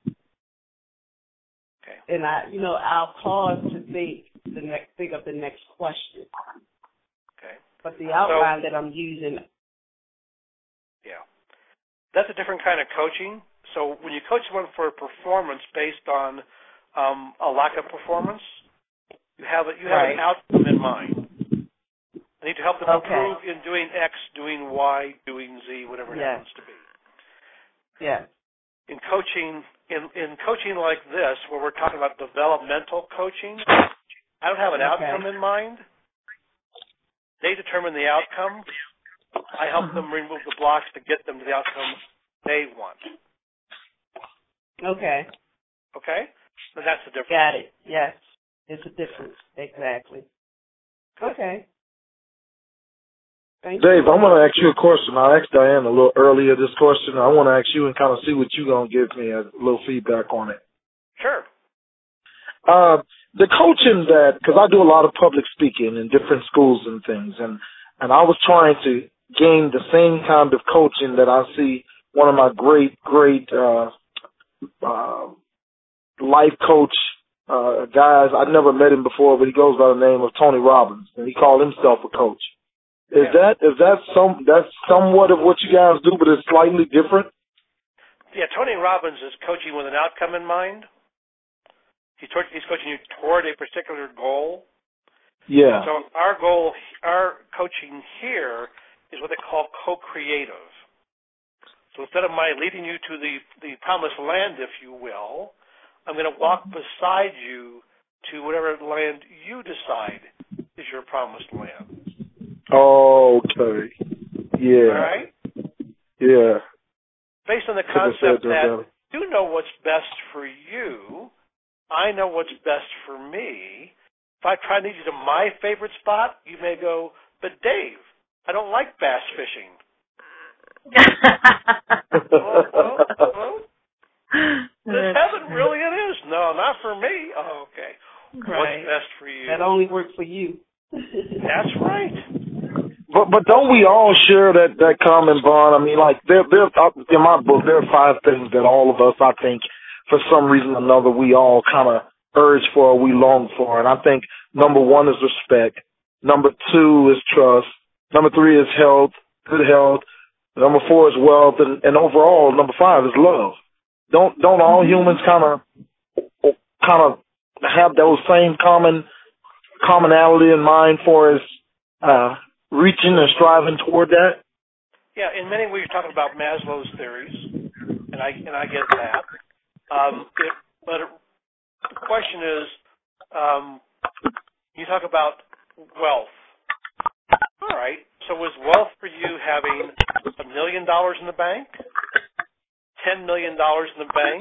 Okay. And I, you know, I'll pause to think the next, think of the next question. Okay. But the outline so, that I'm using. Yeah. That's a different kind of coaching. So when you coach someone for a performance based on um, a lack of performance, you have a, you have right. an outcome in mind. You need to help them okay. improve in doing X, doing Y, doing Z, whatever it yes. happens to be. Yeah. In coaching, in, in coaching like this, where we're talking about developmental coaching, I don't have an okay. outcome in mind. They determine the outcome. I help them remove the blocks to get them to the outcome they want. Okay. Okay? So that's the difference. Got it. Yes. It's a difference. Exactly. Good. Okay. Thank Dave, you. I'm going to ask you a question. I asked Diane a little earlier this question. I want to ask you and kind of see what you're going to give me, a little feedback on it. Sure. Uh, the coaching that, because I do a lot of public speaking in different schools and things, and, and I was trying to gain the same kind of coaching that I see one of my great, great uh, uh, life coach uh, guys. I've never met him before, but he goes by the name of Tony Robbins, and he called himself a coach. Is yeah. that is that some that's somewhat of what you guys do, but it's slightly different? Yeah, Tony Robbins is coaching with an outcome in mind. He's, toward, he's coaching you toward a particular goal. Yeah. So our goal, our coaching here is what they call co-creative. So instead of my leading you to the, the promised land, if you will, I'm going to walk beside you to whatever land you decide is your promised land. Okay. Yeah. All right? Yeah. Based on the concept that you know what's best for you, I know what's best for me, If I try to lead you to my favorite spot, you may go, but Dave, I don't like bass fishing. well, well, well, this heaven really it is. No, not for me. Oh, okay. Right. What's best for you? That only works for you. That's right. But but don't we all share that, that common bond? I mean, like, there, there, in my book, there are five things that all of us, I think, for some reason or another, we all kind of urge for or we long for. And I think number one is respect. Number two is trust. Number three is health, good health. Number four is wealth. And, and overall, number five is love. Don't don't all humans kind of kind of have those same common commonality in mind for us uh, reaching and striving toward that? Yeah, in many ways, you're talking about Maslow's theories, and I and I get that. Um, it, but it, the question is, um, you talk about wealth. All right. So is wealth for you having a million dollars in the bank, ten million dollars in the bank,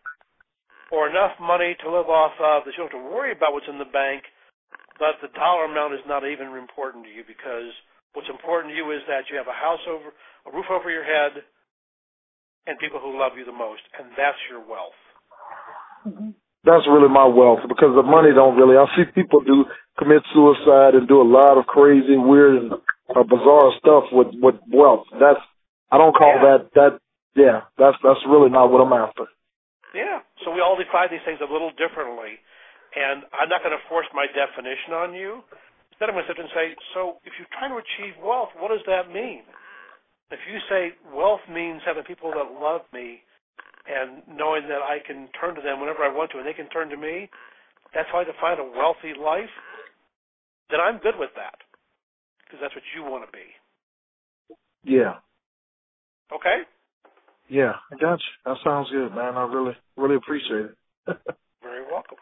or enough money to live off of that you don't have to worry about what's in the bank, but the dollar amount is not even important to you because what's important to you is that you have a house over, a roof over your head, and people who love you the most, and that's your wealth. Mm-hmm. That's really my wealth because the money don't really. I see people do commit suicide and do a lot of crazy, weird, and uh, bizarre stuff with with wealth. That's I don't call yeah. that that. Yeah, that's that's really not what I'm after. Yeah. So we all define these things a little differently, and I'm not going to force my definition on you. Instead, I'm going to sit and say, so if you're trying to achieve wealth, what does that mean? If you say wealth means having people that love me and knowing that I can turn to them whenever I want to and they can turn to me, that's how I define a wealthy life, then I'm good with that because that's what you want to be. Yeah. Okay? Yeah, I got you. That sounds good, man. I really, really appreciate it. Very welcome.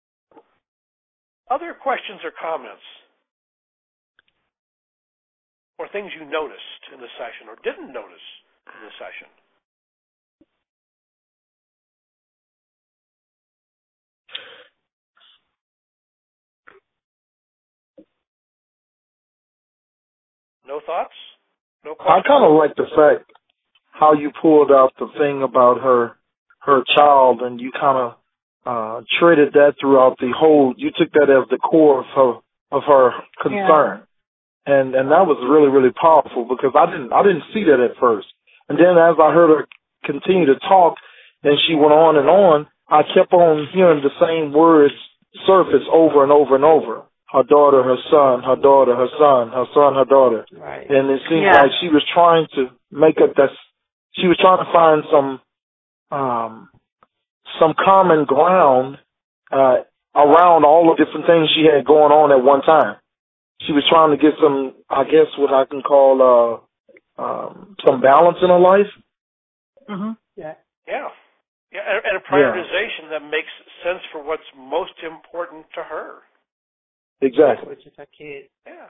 Other questions or comments? Or things you noticed in the session or didn't notice in the session? No thoughts? No questions? I kind of like the fact how you pulled out the thing about her her child and you kind of uh, treated that throughout the whole, you took that as the core of her, of her concern. Yeah. And and that was really, really powerful because I didn't I didn't see that at first. And then as I heard her continue to talk and she went on and on, I kept on hearing the same words surface over and over and over. Her daughter, her son, her daughter, her son, her son, her daughter. Right. And it seemed yeah. like she was trying to make up that, she was trying to find some, um, some common ground, uh, around all the different things she had going on at one time. She was trying to get some, I guess what I can call, uh, um, some balance in her life. Mm-hmm. Yeah. Yeah. Yeah. And, and a prioritization yeah. that makes sense for what's most important to her. Exactly. Which is our kid. Yeah.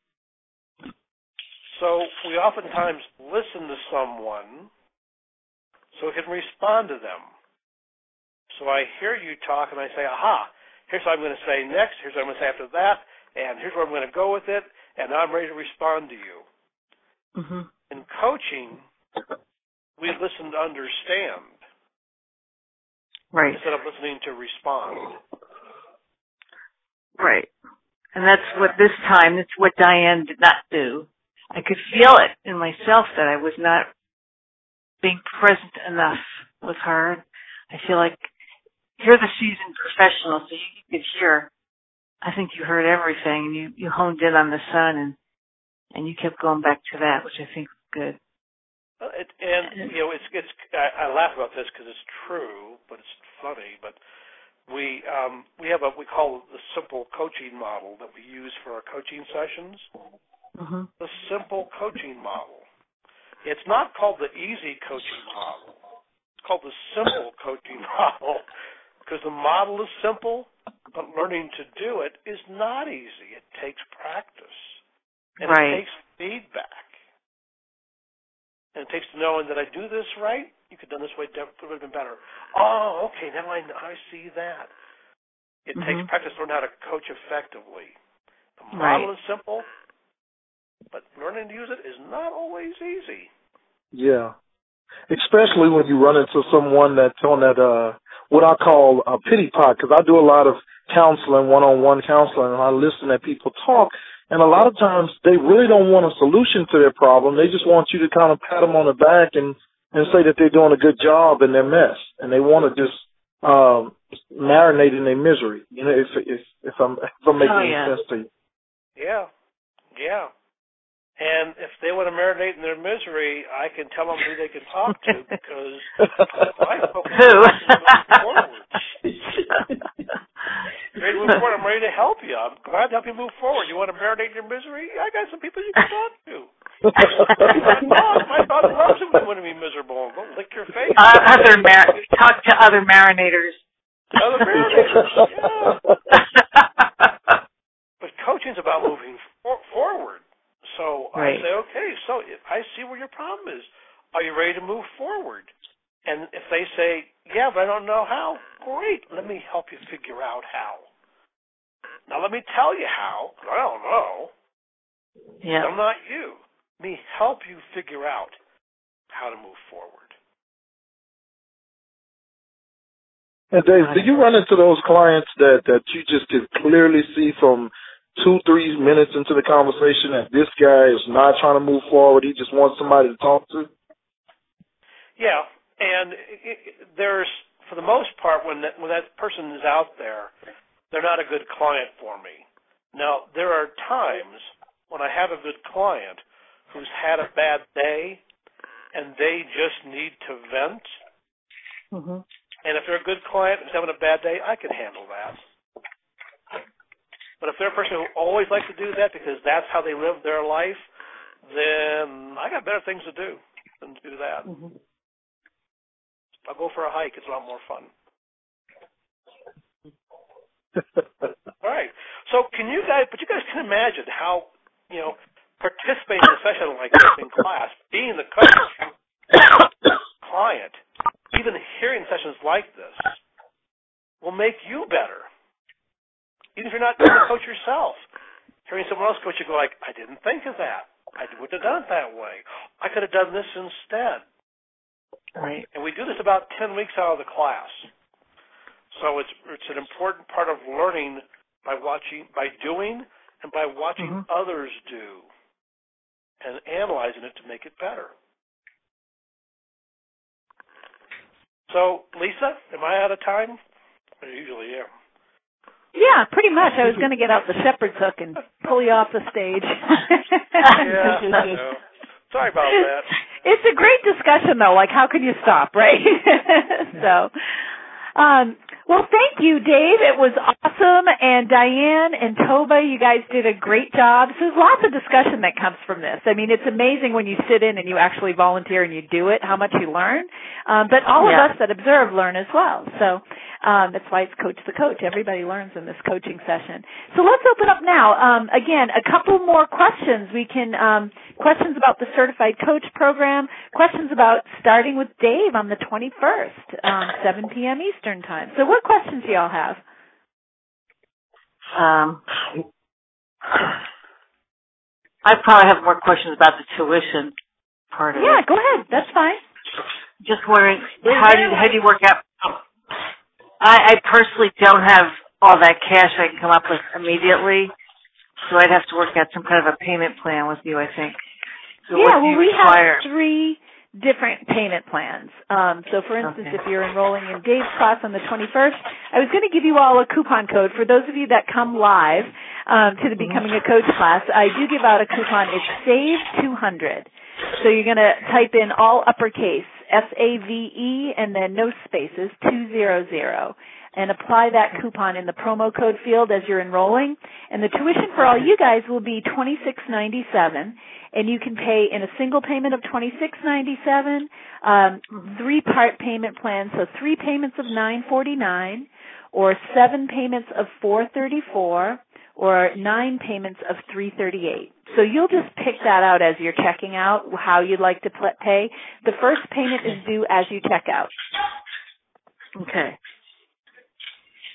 So we oftentimes listen to someone so we can respond to them. So I hear you talk and I say, aha, here's what I'm going to say next, here's what I'm going to say after that, and here's where I'm going to go with it, and now I'm ready to respond to you. Mm-hmm. In coaching, we listen to understand. Right. Instead of listening to respond. Right. And that's what this time, that's what Diane did not do. I could feel it in myself that I was not being present enough with her. I feel like you're the seasoned professional, so you could hear, I think you heard everything, and you, you honed in on the son, and, and you kept going back to that, which I think was good. Well, it, and, you know, it's, it's, I, I laugh about this because it's true, but it's funny, but We um, we have a we call it the simple coaching model that we use for our coaching sessions. Mm-hmm. The simple coaching model. It's not called the easy coaching model. It's called the simple coaching model because the model is simple, but learning to do it is not easy. It takes practice, and right. it takes feedback, and it takes knowing that I do this right. You could have done this way, could have been better. Oh, okay, now I, I see that. It mm-hmm. takes practice to learn how to coach effectively. The model right. is simple, but learning to use it is not always easy. Yeah. Especially when you run into someone that's on that, uh, what I call a pity pot, because I do a lot of counseling, one-on-one counseling, and I listen to people talk, and a lot of times they really don't want a solution to their problem. They just want you to kind of pat them on the back and, and say that they're doing a good job in their mess, and they want to just um, marinate in their misery. You know, if if if I'm if I'm making oh, any yeah. sense to you. Yeah, yeah. And if they want to marinate in their misery, I can tell them who they can talk to because I focus who? on moving forward. Ready to move forward? I'm ready to help you. I'm glad to help you move forward. You want to marinate in your misery? I got some people you can talk to. my dog, my dog loves it when you want to be miserable. Go lick your face. Uh, other mar- talk to other marinators. Other marinators, yeah. But coaching's about moving for- forward. So right. I say, okay, so if I see where your problem is. Are you ready to move forward? And if they say, yeah, but I don't know how, great. Let me help you figure out how. Now let me tell you how, because I don't know. Yeah. I'm not you. Let me help you figure out how to move forward. And Dave, do you run into those clients that, that you just can clearly see from two, three minutes into the conversation that this guy is not trying to move forward, he just wants somebody to talk to? Yeah, and it, it, there's, for the most part, when that, when that person is out there, they're not a good client for me. Now, there are times when I have a good client who's had a bad day and they just need to vent. Mm-hmm. And if they're a good client who's having a bad day, I can handle that. But if they're a person who always likes to do that because that's how they live their life, then I got better things to do than to do that. Mm-hmm. I'll go for a hike. It's a lot more fun. All right. So can you guys, but you guys can imagine how, you know, participating in a session like this in class, being the coach, client, even hearing sessions like this will make you better. Even if you're not the coach yourself, hearing someone else coach, you go like, I didn't think of that. I wouldn't have done it that way. I could have done this instead. Right. And we do this about ten weeks out of the class. So it's it's an important part of learning by watching, by doing, and by watching mm-hmm. others do, and analyzing it to make it better. So, Lisa, am I out of time? I usually am. Yeah, pretty much. I was going to get out the shepherd's hook and pull you off the stage. yeah, I know. Sorry about that. It's a great discussion, though. Like, how can you stop, right? so, um, well, thank you, Dave. It was awesome. And Diane and Toba, you guys did a great job. So there's lots of discussion that comes from this. I mean, it's amazing when you sit in and you actually volunteer and you do it, how much you learn. Um, but all yeah. of us that observe learn as well. So um, that's why it's Coach the Coach. Everybody learns in this coaching session. So let's open up now. Um, again, a couple more questions. We can um, questions about the Certified Coach Program, questions about starting with Dave on the twenty-first, um, seven p.m. Eastern Time. So what questions do y'all have? Um, I probably have more questions about the tuition part of yeah, it. Yeah, go ahead. That's fine. Just wondering, how do you, how do you work out? I, I personally don't have all that cash I can come up with immediately, so I'd have to work out some kind of a payment plan with you, I think. So yeah, what do well, you we require? have three different payment plans. Um, so, for instance, okay. if you're enrolling in Dave's class on the twenty-first, I was going to give you all a coupon code. For those of you that come live um, to the Becoming a Coach class, I do give out a coupon. It's save two hundred. So you're going to type in all uppercase, S A V E, and then no spaces, two hundred, and apply that coupon in the promo code field as you're enrolling. And the tuition for all you guys will be twenty-six ninety-seven, and you can pay in a single payment of twenty-six ninety-seven, um, three-part payment plan, so three payments of nine forty-nine, or seven payments of four thirty-four, or nine payments of three thirty-eight. So you'll just pick that out as you're checking out, how you'd like to pay. The first payment is due as you check out. Okay.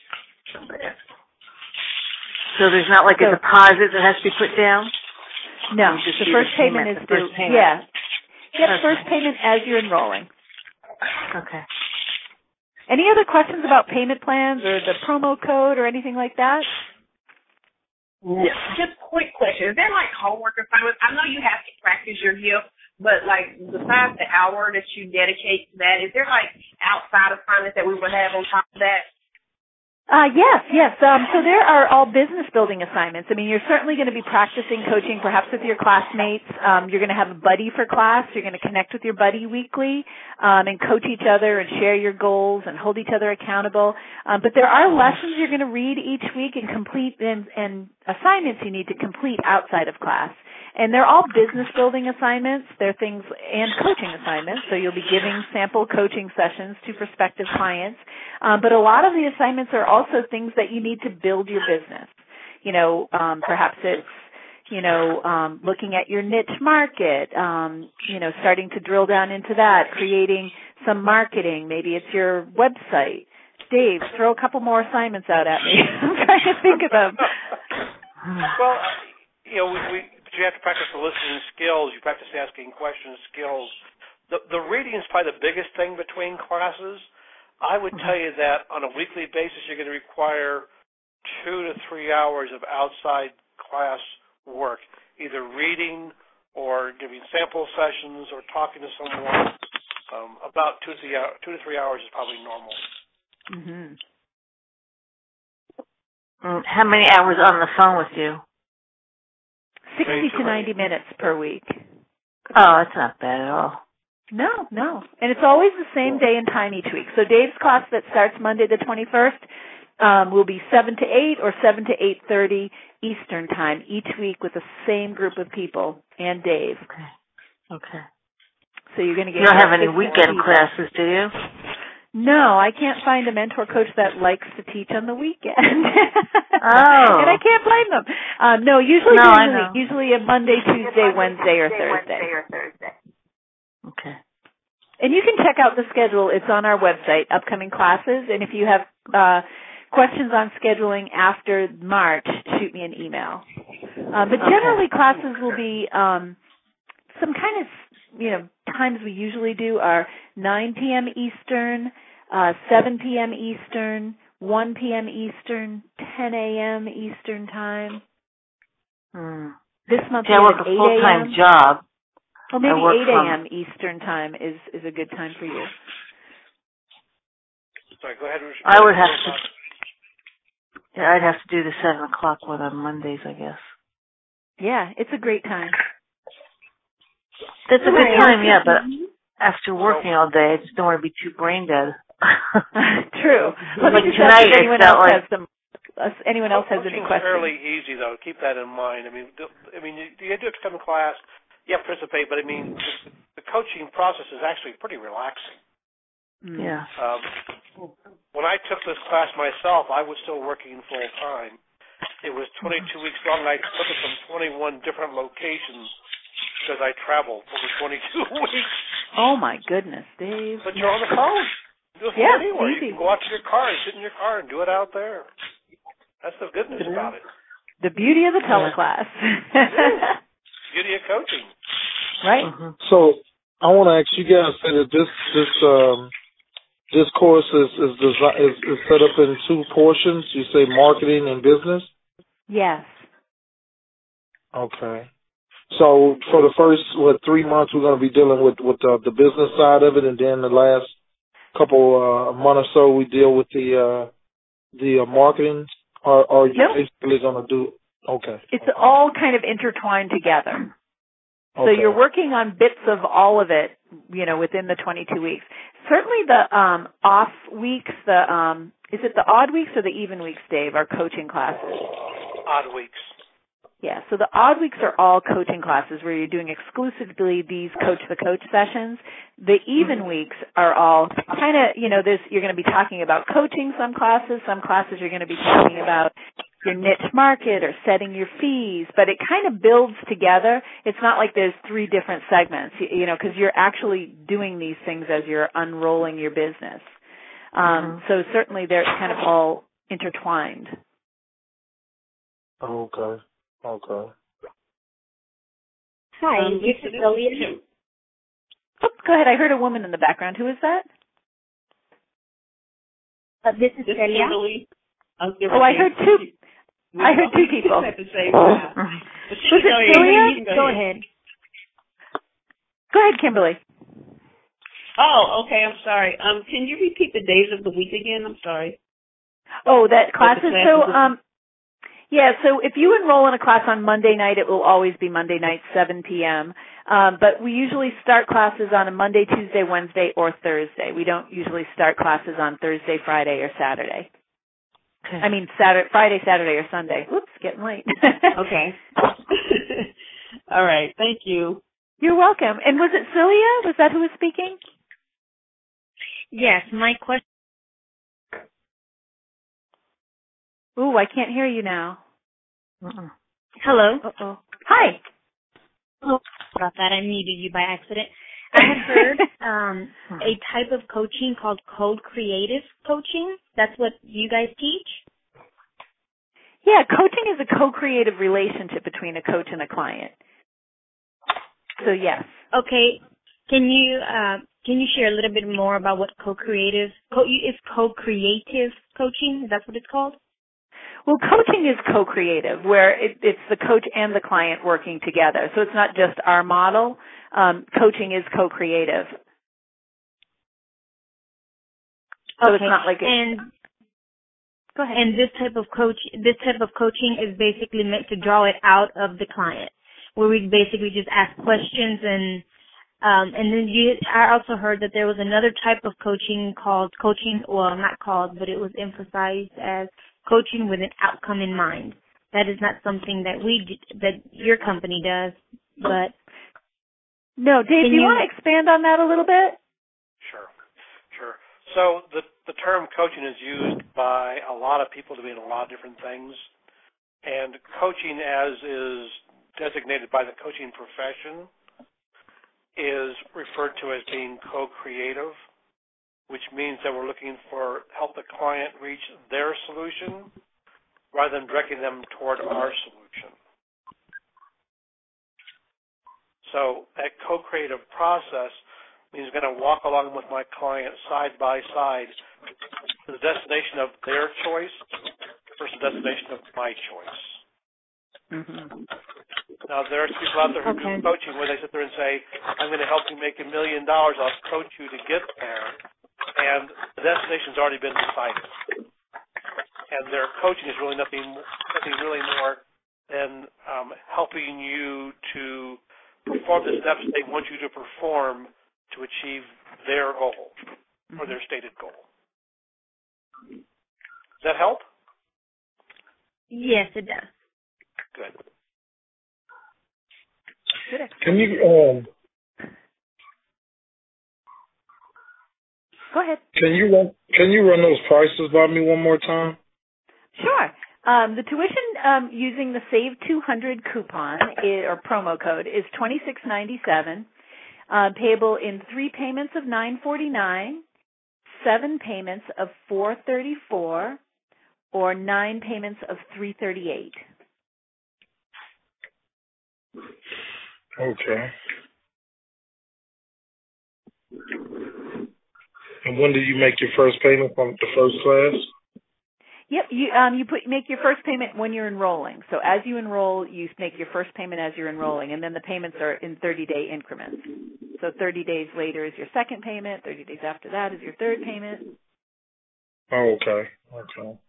So there's not like a so, deposit that has to be put down? No, the first the payment, payment is due. Yeah. Yep, okay. First payment as you're enrolling. Okay. Any other questions about payment plans or the promo code or anything like that? No. Just quick question. Is there like homework assignments? I know you have to practice your gift, but like besides the hour that you dedicate to that, is there like outside assignments that we would have on top of that? Uh, yes, yes. Um, so there are all business building assignments. I mean, you're certainly going to be practicing coaching perhaps with your classmates. Um, you're going to have a buddy for class. You're going to connect with your buddy weekly um, and coach each other and share your goals and hold each other accountable. Um, but there are lessons you're going to read each week and complete and, and assignments you need to complete outside of class. And they're all business building assignments. They're things and coaching assignments. So you'll be giving sample coaching sessions to prospective clients. Um, but a lot of the assignments are also things that you need to build your business. You know, um, perhaps it's, you know, um, looking at your niche market, um, you know, starting to drill down into that, creating some marketing. Maybe it's your website. Dave, throw a couple more assignments out at me. I'm trying to think of them. Well, you know, we, we you have to practice the listening skills. You practice asking questions skills. The, the reading is probably the biggest thing between classes. I would tell you that on a weekly basis, you're going to require two to three hours of outside class work, either reading or giving sample sessions or talking to someone. Um, about two to three, hour, two to three hours is probably normal. Mm-hmm. Mm, how many hours on the phone with you? sixty to ninety minutes per week. Oh, that's not bad at all. No, no. And it's always the same day and time each week. So Dave's class that starts Monday the twenty-first um, will be seven to eight or seven to eight thirty Eastern time each week with the same group of people and Dave. Okay. Okay. So you're going to get... You don't have any weekend people. Classes, do you? No, I can't find a mentor coach that likes to teach on the weekend. Oh. And I can't blame them. Um, no, usually no, during the week. Usually a Monday, Tuesday, Wednesday, or Thursday. Wednesday or Thursday. Okay. And you can check out the schedule. It's on our website, upcoming classes. And if you have uh, questions on scheduling after March, shoot me an email. Uh, but generally, okay. Classes will be um, some kind of, you know, times we usually do are nine p.m. Eastern, uh, seven p.m. Eastern, one p.m. Eastern, ten a.m. Eastern time. Hmm. This month See, I work a full-time job. Well, maybe eight a.m. Eastern time is, is a good time for you. Sorry, go ahead. I would have to. Yeah, I'd have to do the seven o'clock one on Mondays, I guess. Yeah, it's a great time. That's a good time, yeah, but after working all day, I just don't want to be too brain dead. True. Let me like just tonight, ask if anyone else like, has some. Uh, anyone else has any questions? It's fairly easy, though. Keep that in mind. I mean, I mean, you, you do have to come to class. You have to participate, but I mean, the, the coaching process is actually pretty relaxing. Yeah. Um, when I took this class myself, I was still working full time. It was twenty-two weeks long. I took it from twenty-one different locations because I traveled over twenty-two weeks. Oh my goodness, Dave! But you're on the phone. Do it yeah, anywhere. easy. You can go out to your car and sit in your car and do it out there. That's the goodness yeah. about it. The beauty of the teleclass. Beauty of coaching. Right. Mm-hmm. So I want to ask you guys that this this um this course is is, is is set up in two portions. You say marketing and business. Yes. Okay. So for the first what three months we're going to be dealing with with uh, the business side of it, and then the last couple uh, month or so we deal with the uh, the uh, marketing. Or are you nope. basically going to do? Okay. It's all kind of intertwined together. So okay. you're working on bits of all of it, you know, within the twenty-two weeks. Certainly the um, off weeks, the um, is it the odd weeks or the even weeks, Dave, are coaching classes? Odd weeks. Yeah, so the odd weeks are all coaching classes where you're doing exclusively these coach-the-coach sessions. The even weeks are all kind of, you know, there's, you're going to be talking about coaching some classes. Some classes you're going to be talking about your niche market or setting your fees, but it kind of builds together. It's not like there's three different segments, you, you know, because you're actually doing these things as you're unrolling your business. Um, mm-hmm. So certainly they're kind of all intertwined. Okay. Okay. Hi, Um, this is Lillian. Oh, go ahead. I heard a woman in the background. Who is that? Uh, this is This is Celia. Kimberly. Oh, I heard two. I heard two people. At the same time. But she Was can it go ahead. Celia? You can go, Go ahead. ahead. Go ahead, Kimberly. Oh, okay. I'm sorry. Um, can you repeat the days of the week again? I'm sorry. Oh, that classes. classes So, will- um, yeah. So if you enroll in a class on Monday night, it will always be Monday night, seven p.m. Um, but we usually start classes on a Monday, Tuesday, Wednesday, or Thursday. We don't usually start classes on Thursday, Friday, or Saturday. Okay. I mean, Saturday, Friday, Saturday, or Sunday. Whoops, getting late. Okay. All right. Thank you. You're welcome. And was it Celia? Was that who was speaking? Yes, my question. Ooh, I can't hear you now. Uh-uh. Hello. Uh-oh. Hi. Oh, about that. I muted you by accident. I had heard um, a type of coaching called co-creative coaching. That's what you guys teach? Yeah, coaching is a co-creative relationship between a coach and a client. So yes. Okay. Can you uh, can you share a little bit more about what co-creative co- is co-creative coaching? Is that what it's called? Well, coaching is co-creative, where it, it's the coach and the client working together. So it's not just our model. Um, coaching is co-creative. So okay. it's not like it, and go ahead. And this type of coach, this type of coaching is basically meant to draw it out of the client, where we basically just ask questions and um, and then you. I also heard that there was another type of coaching called coaching, well, not called, but it was emphasized as coaching with an outcome in mind. That is not something that we that your company does, but no, Dave, do you, you want to expand on that a little bit? Sure, sure. So the the term coaching is used by a lot of people to mean a lot of different things, and coaching, as is designated by the coaching profession, is referred to as being co-creative, which means that we're looking for help the client reach their solution rather than directing them toward our solution. So that co-creative process means I'm going to walk along with my client side by side to the destination of their choice versus the destination of my choice. Mm-hmm. Now, there are people out there who okay. do coaching where they sit there and say, I'm going to help you make a million dollars. I'll coach you to get there. And the destination's already been decided. And their coaching is really nothing, nothing really more than um, helping you to perform the steps they want you to perform to achieve their goal or their stated goal. Does that help? Yes, it does. Good. Good. Can you um Go ahead. can you run can you run those prices by me one more time? Sure. Um, the tuition um, using the Save two hundred coupon is, or promo code is twenty-six ninety-seven, uh, payable in three payments of nine forty-nine, seven payments of four thirty-four, or nine payments of three thirty-eight. Okay. And when do you make your first payment from the first class? Yep, you um you put make your first payment when you're enrolling. So as you enroll, you make your first payment as you're enrolling, and then the payments are in thirty-day increments. So thirty days later is your second payment. thirty days after that is your third payment. Oh, okay. Okay.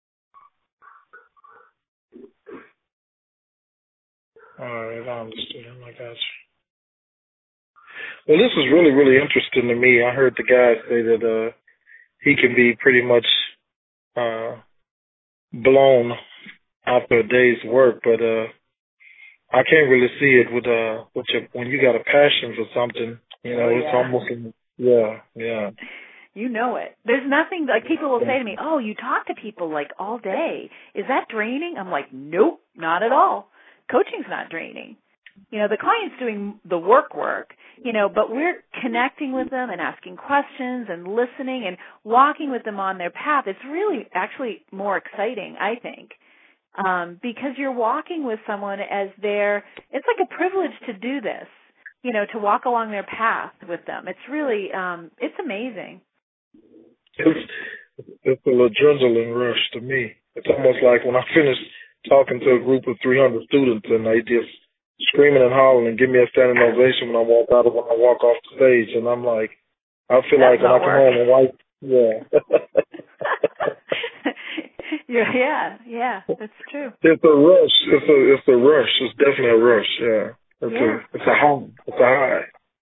All right, I understand. I got you. Well, this is really, really interesting to me. I heard the guy say that uh, he can be pretty much uh, blown after a day's work, but uh, I can't really see it with uh, with your, when you got a passion for something. You know, Oh, it's yeah. almost yeah, yeah. You know it. There's nothing, like people will say to me, oh, you talk to people like all day. Is that draining? I'm like, nope, not at all. Coaching's not draining. You know, the client's doing the work work. you know, but we're connecting with them and asking questions and listening and walking with them on their path. It's really actually more exciting, I think, um, because you're walking with someone as their, it's like a privilege to do this, you know, to walk along their path with them. It's really, um, it's amazing. It's, it's an adrenaline rush to me. It's almost like when I finish talking to a group of three hundred students and they just screaming and hollering and give me a standing ovation when I walk out of when I walk off the stage, and I'm like, I feel That's like when I come work. home and wife, yeah. yeah, yeah, yeah, that's true. It's a rush. It's a it's a rush. It's definitely a rush. Yeah, it's yeah. a it's a high. It's a high.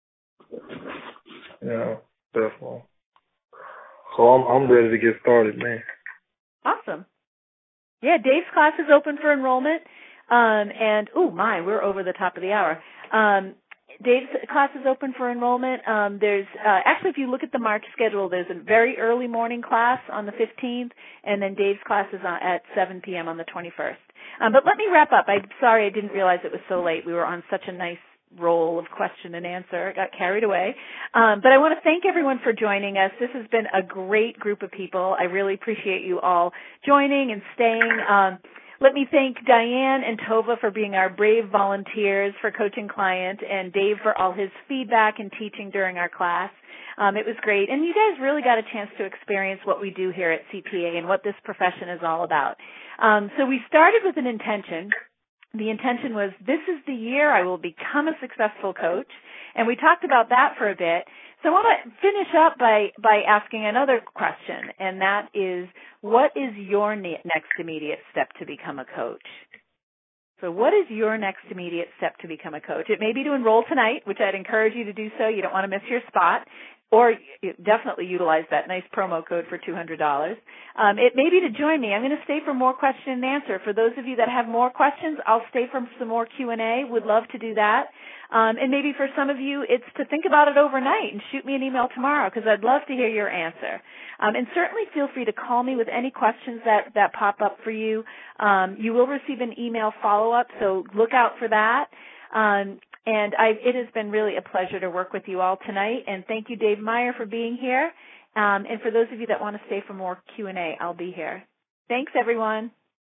Yeah, definitely. So I'm I'm ready to get started, man. Awesome. Yeah, Dave's class is open for enrollment. Um, and, oh, my, we're over the top of the hour. Um, Dave's class is open for enrollment. Um, there's uh, actually, if you look at the March schedule, there's a very early morning class on the fifteenth, and then Dave's class is on, at seven p.m. on the twenty-first. Um, but let me wrap up. I'm sorry I didn't realize it was so late. We were on such a nice roll of question and answer. I got carried away. Um, but I want to thank everyone for joining us. This has been a great group of people. I really appreciate you all joining and staying. Um, let me thank Diane and Tova for being our brave volunteers for Coaching Client, and Dave for all his feedback and teaching during our class. Um, it was great. And you guys really got a chance to experience what we do here at C P A and what this profession is all about. Um, so we started with an intention. The intention was, this is the year I will become a successful coach. And we talked about that for a bit. So I want to finish up by, by asking another question, and that is, what is your ne- next immediate step to become a coach? So what is your next immediate step to become a coach? It may be to enroll tonight, which I'd encourage you to do so. You don't want to miss your spot. Or definitely utilize that nice promo code for two hundred dollars. Um, it may be to join me. I'm going to stay for more question and answer. For those of you that have more questions, I'll stay for some more Q and A. Would love to do that. Um, and maybe for some of you, it's to think about it overnight and shoot me an email tomorrow, because I'd love to hear your answer. Um, and certainly feel free to call me with any questions that, that pop up for you. Um, you will receive an email follow-up, so look out for that. Um, And I, it has been really a pleasure to work with you all tonight. And thank you, Dave Meyer, for being here. Um, and for those of you that want to stay for more Q and A, I'll be here. Thanks, everyone.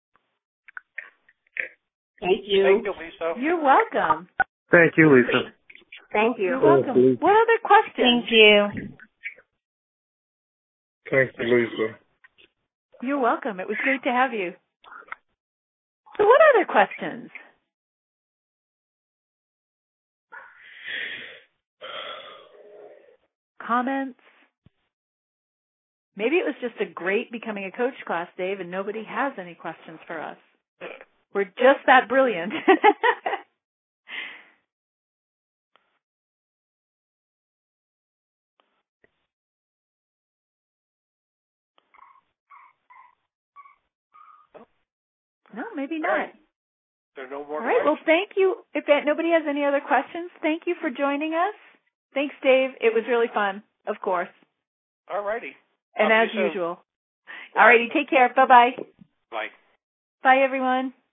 Thank you. Thank you, Lisa. You're welcome. Thank you, Lisa. Thank you. You're welcome. What other questions? Thank you. Thank you, Lisa. You're welcome. It was great to have you. So what other questions? Comments? Maybe it was just a great becoming a coach class, Dave, and nobody has any questions for us. We're just that brilliant. No, maybe not. Right. There are no more All right. Well, thank you. If nobody has any other questions, thank you for joining us. Thanks, Dave. It was really fun, of course. All righty. And as usual. All righty. Take care. Bye-bye. Bye. Bye, everyone.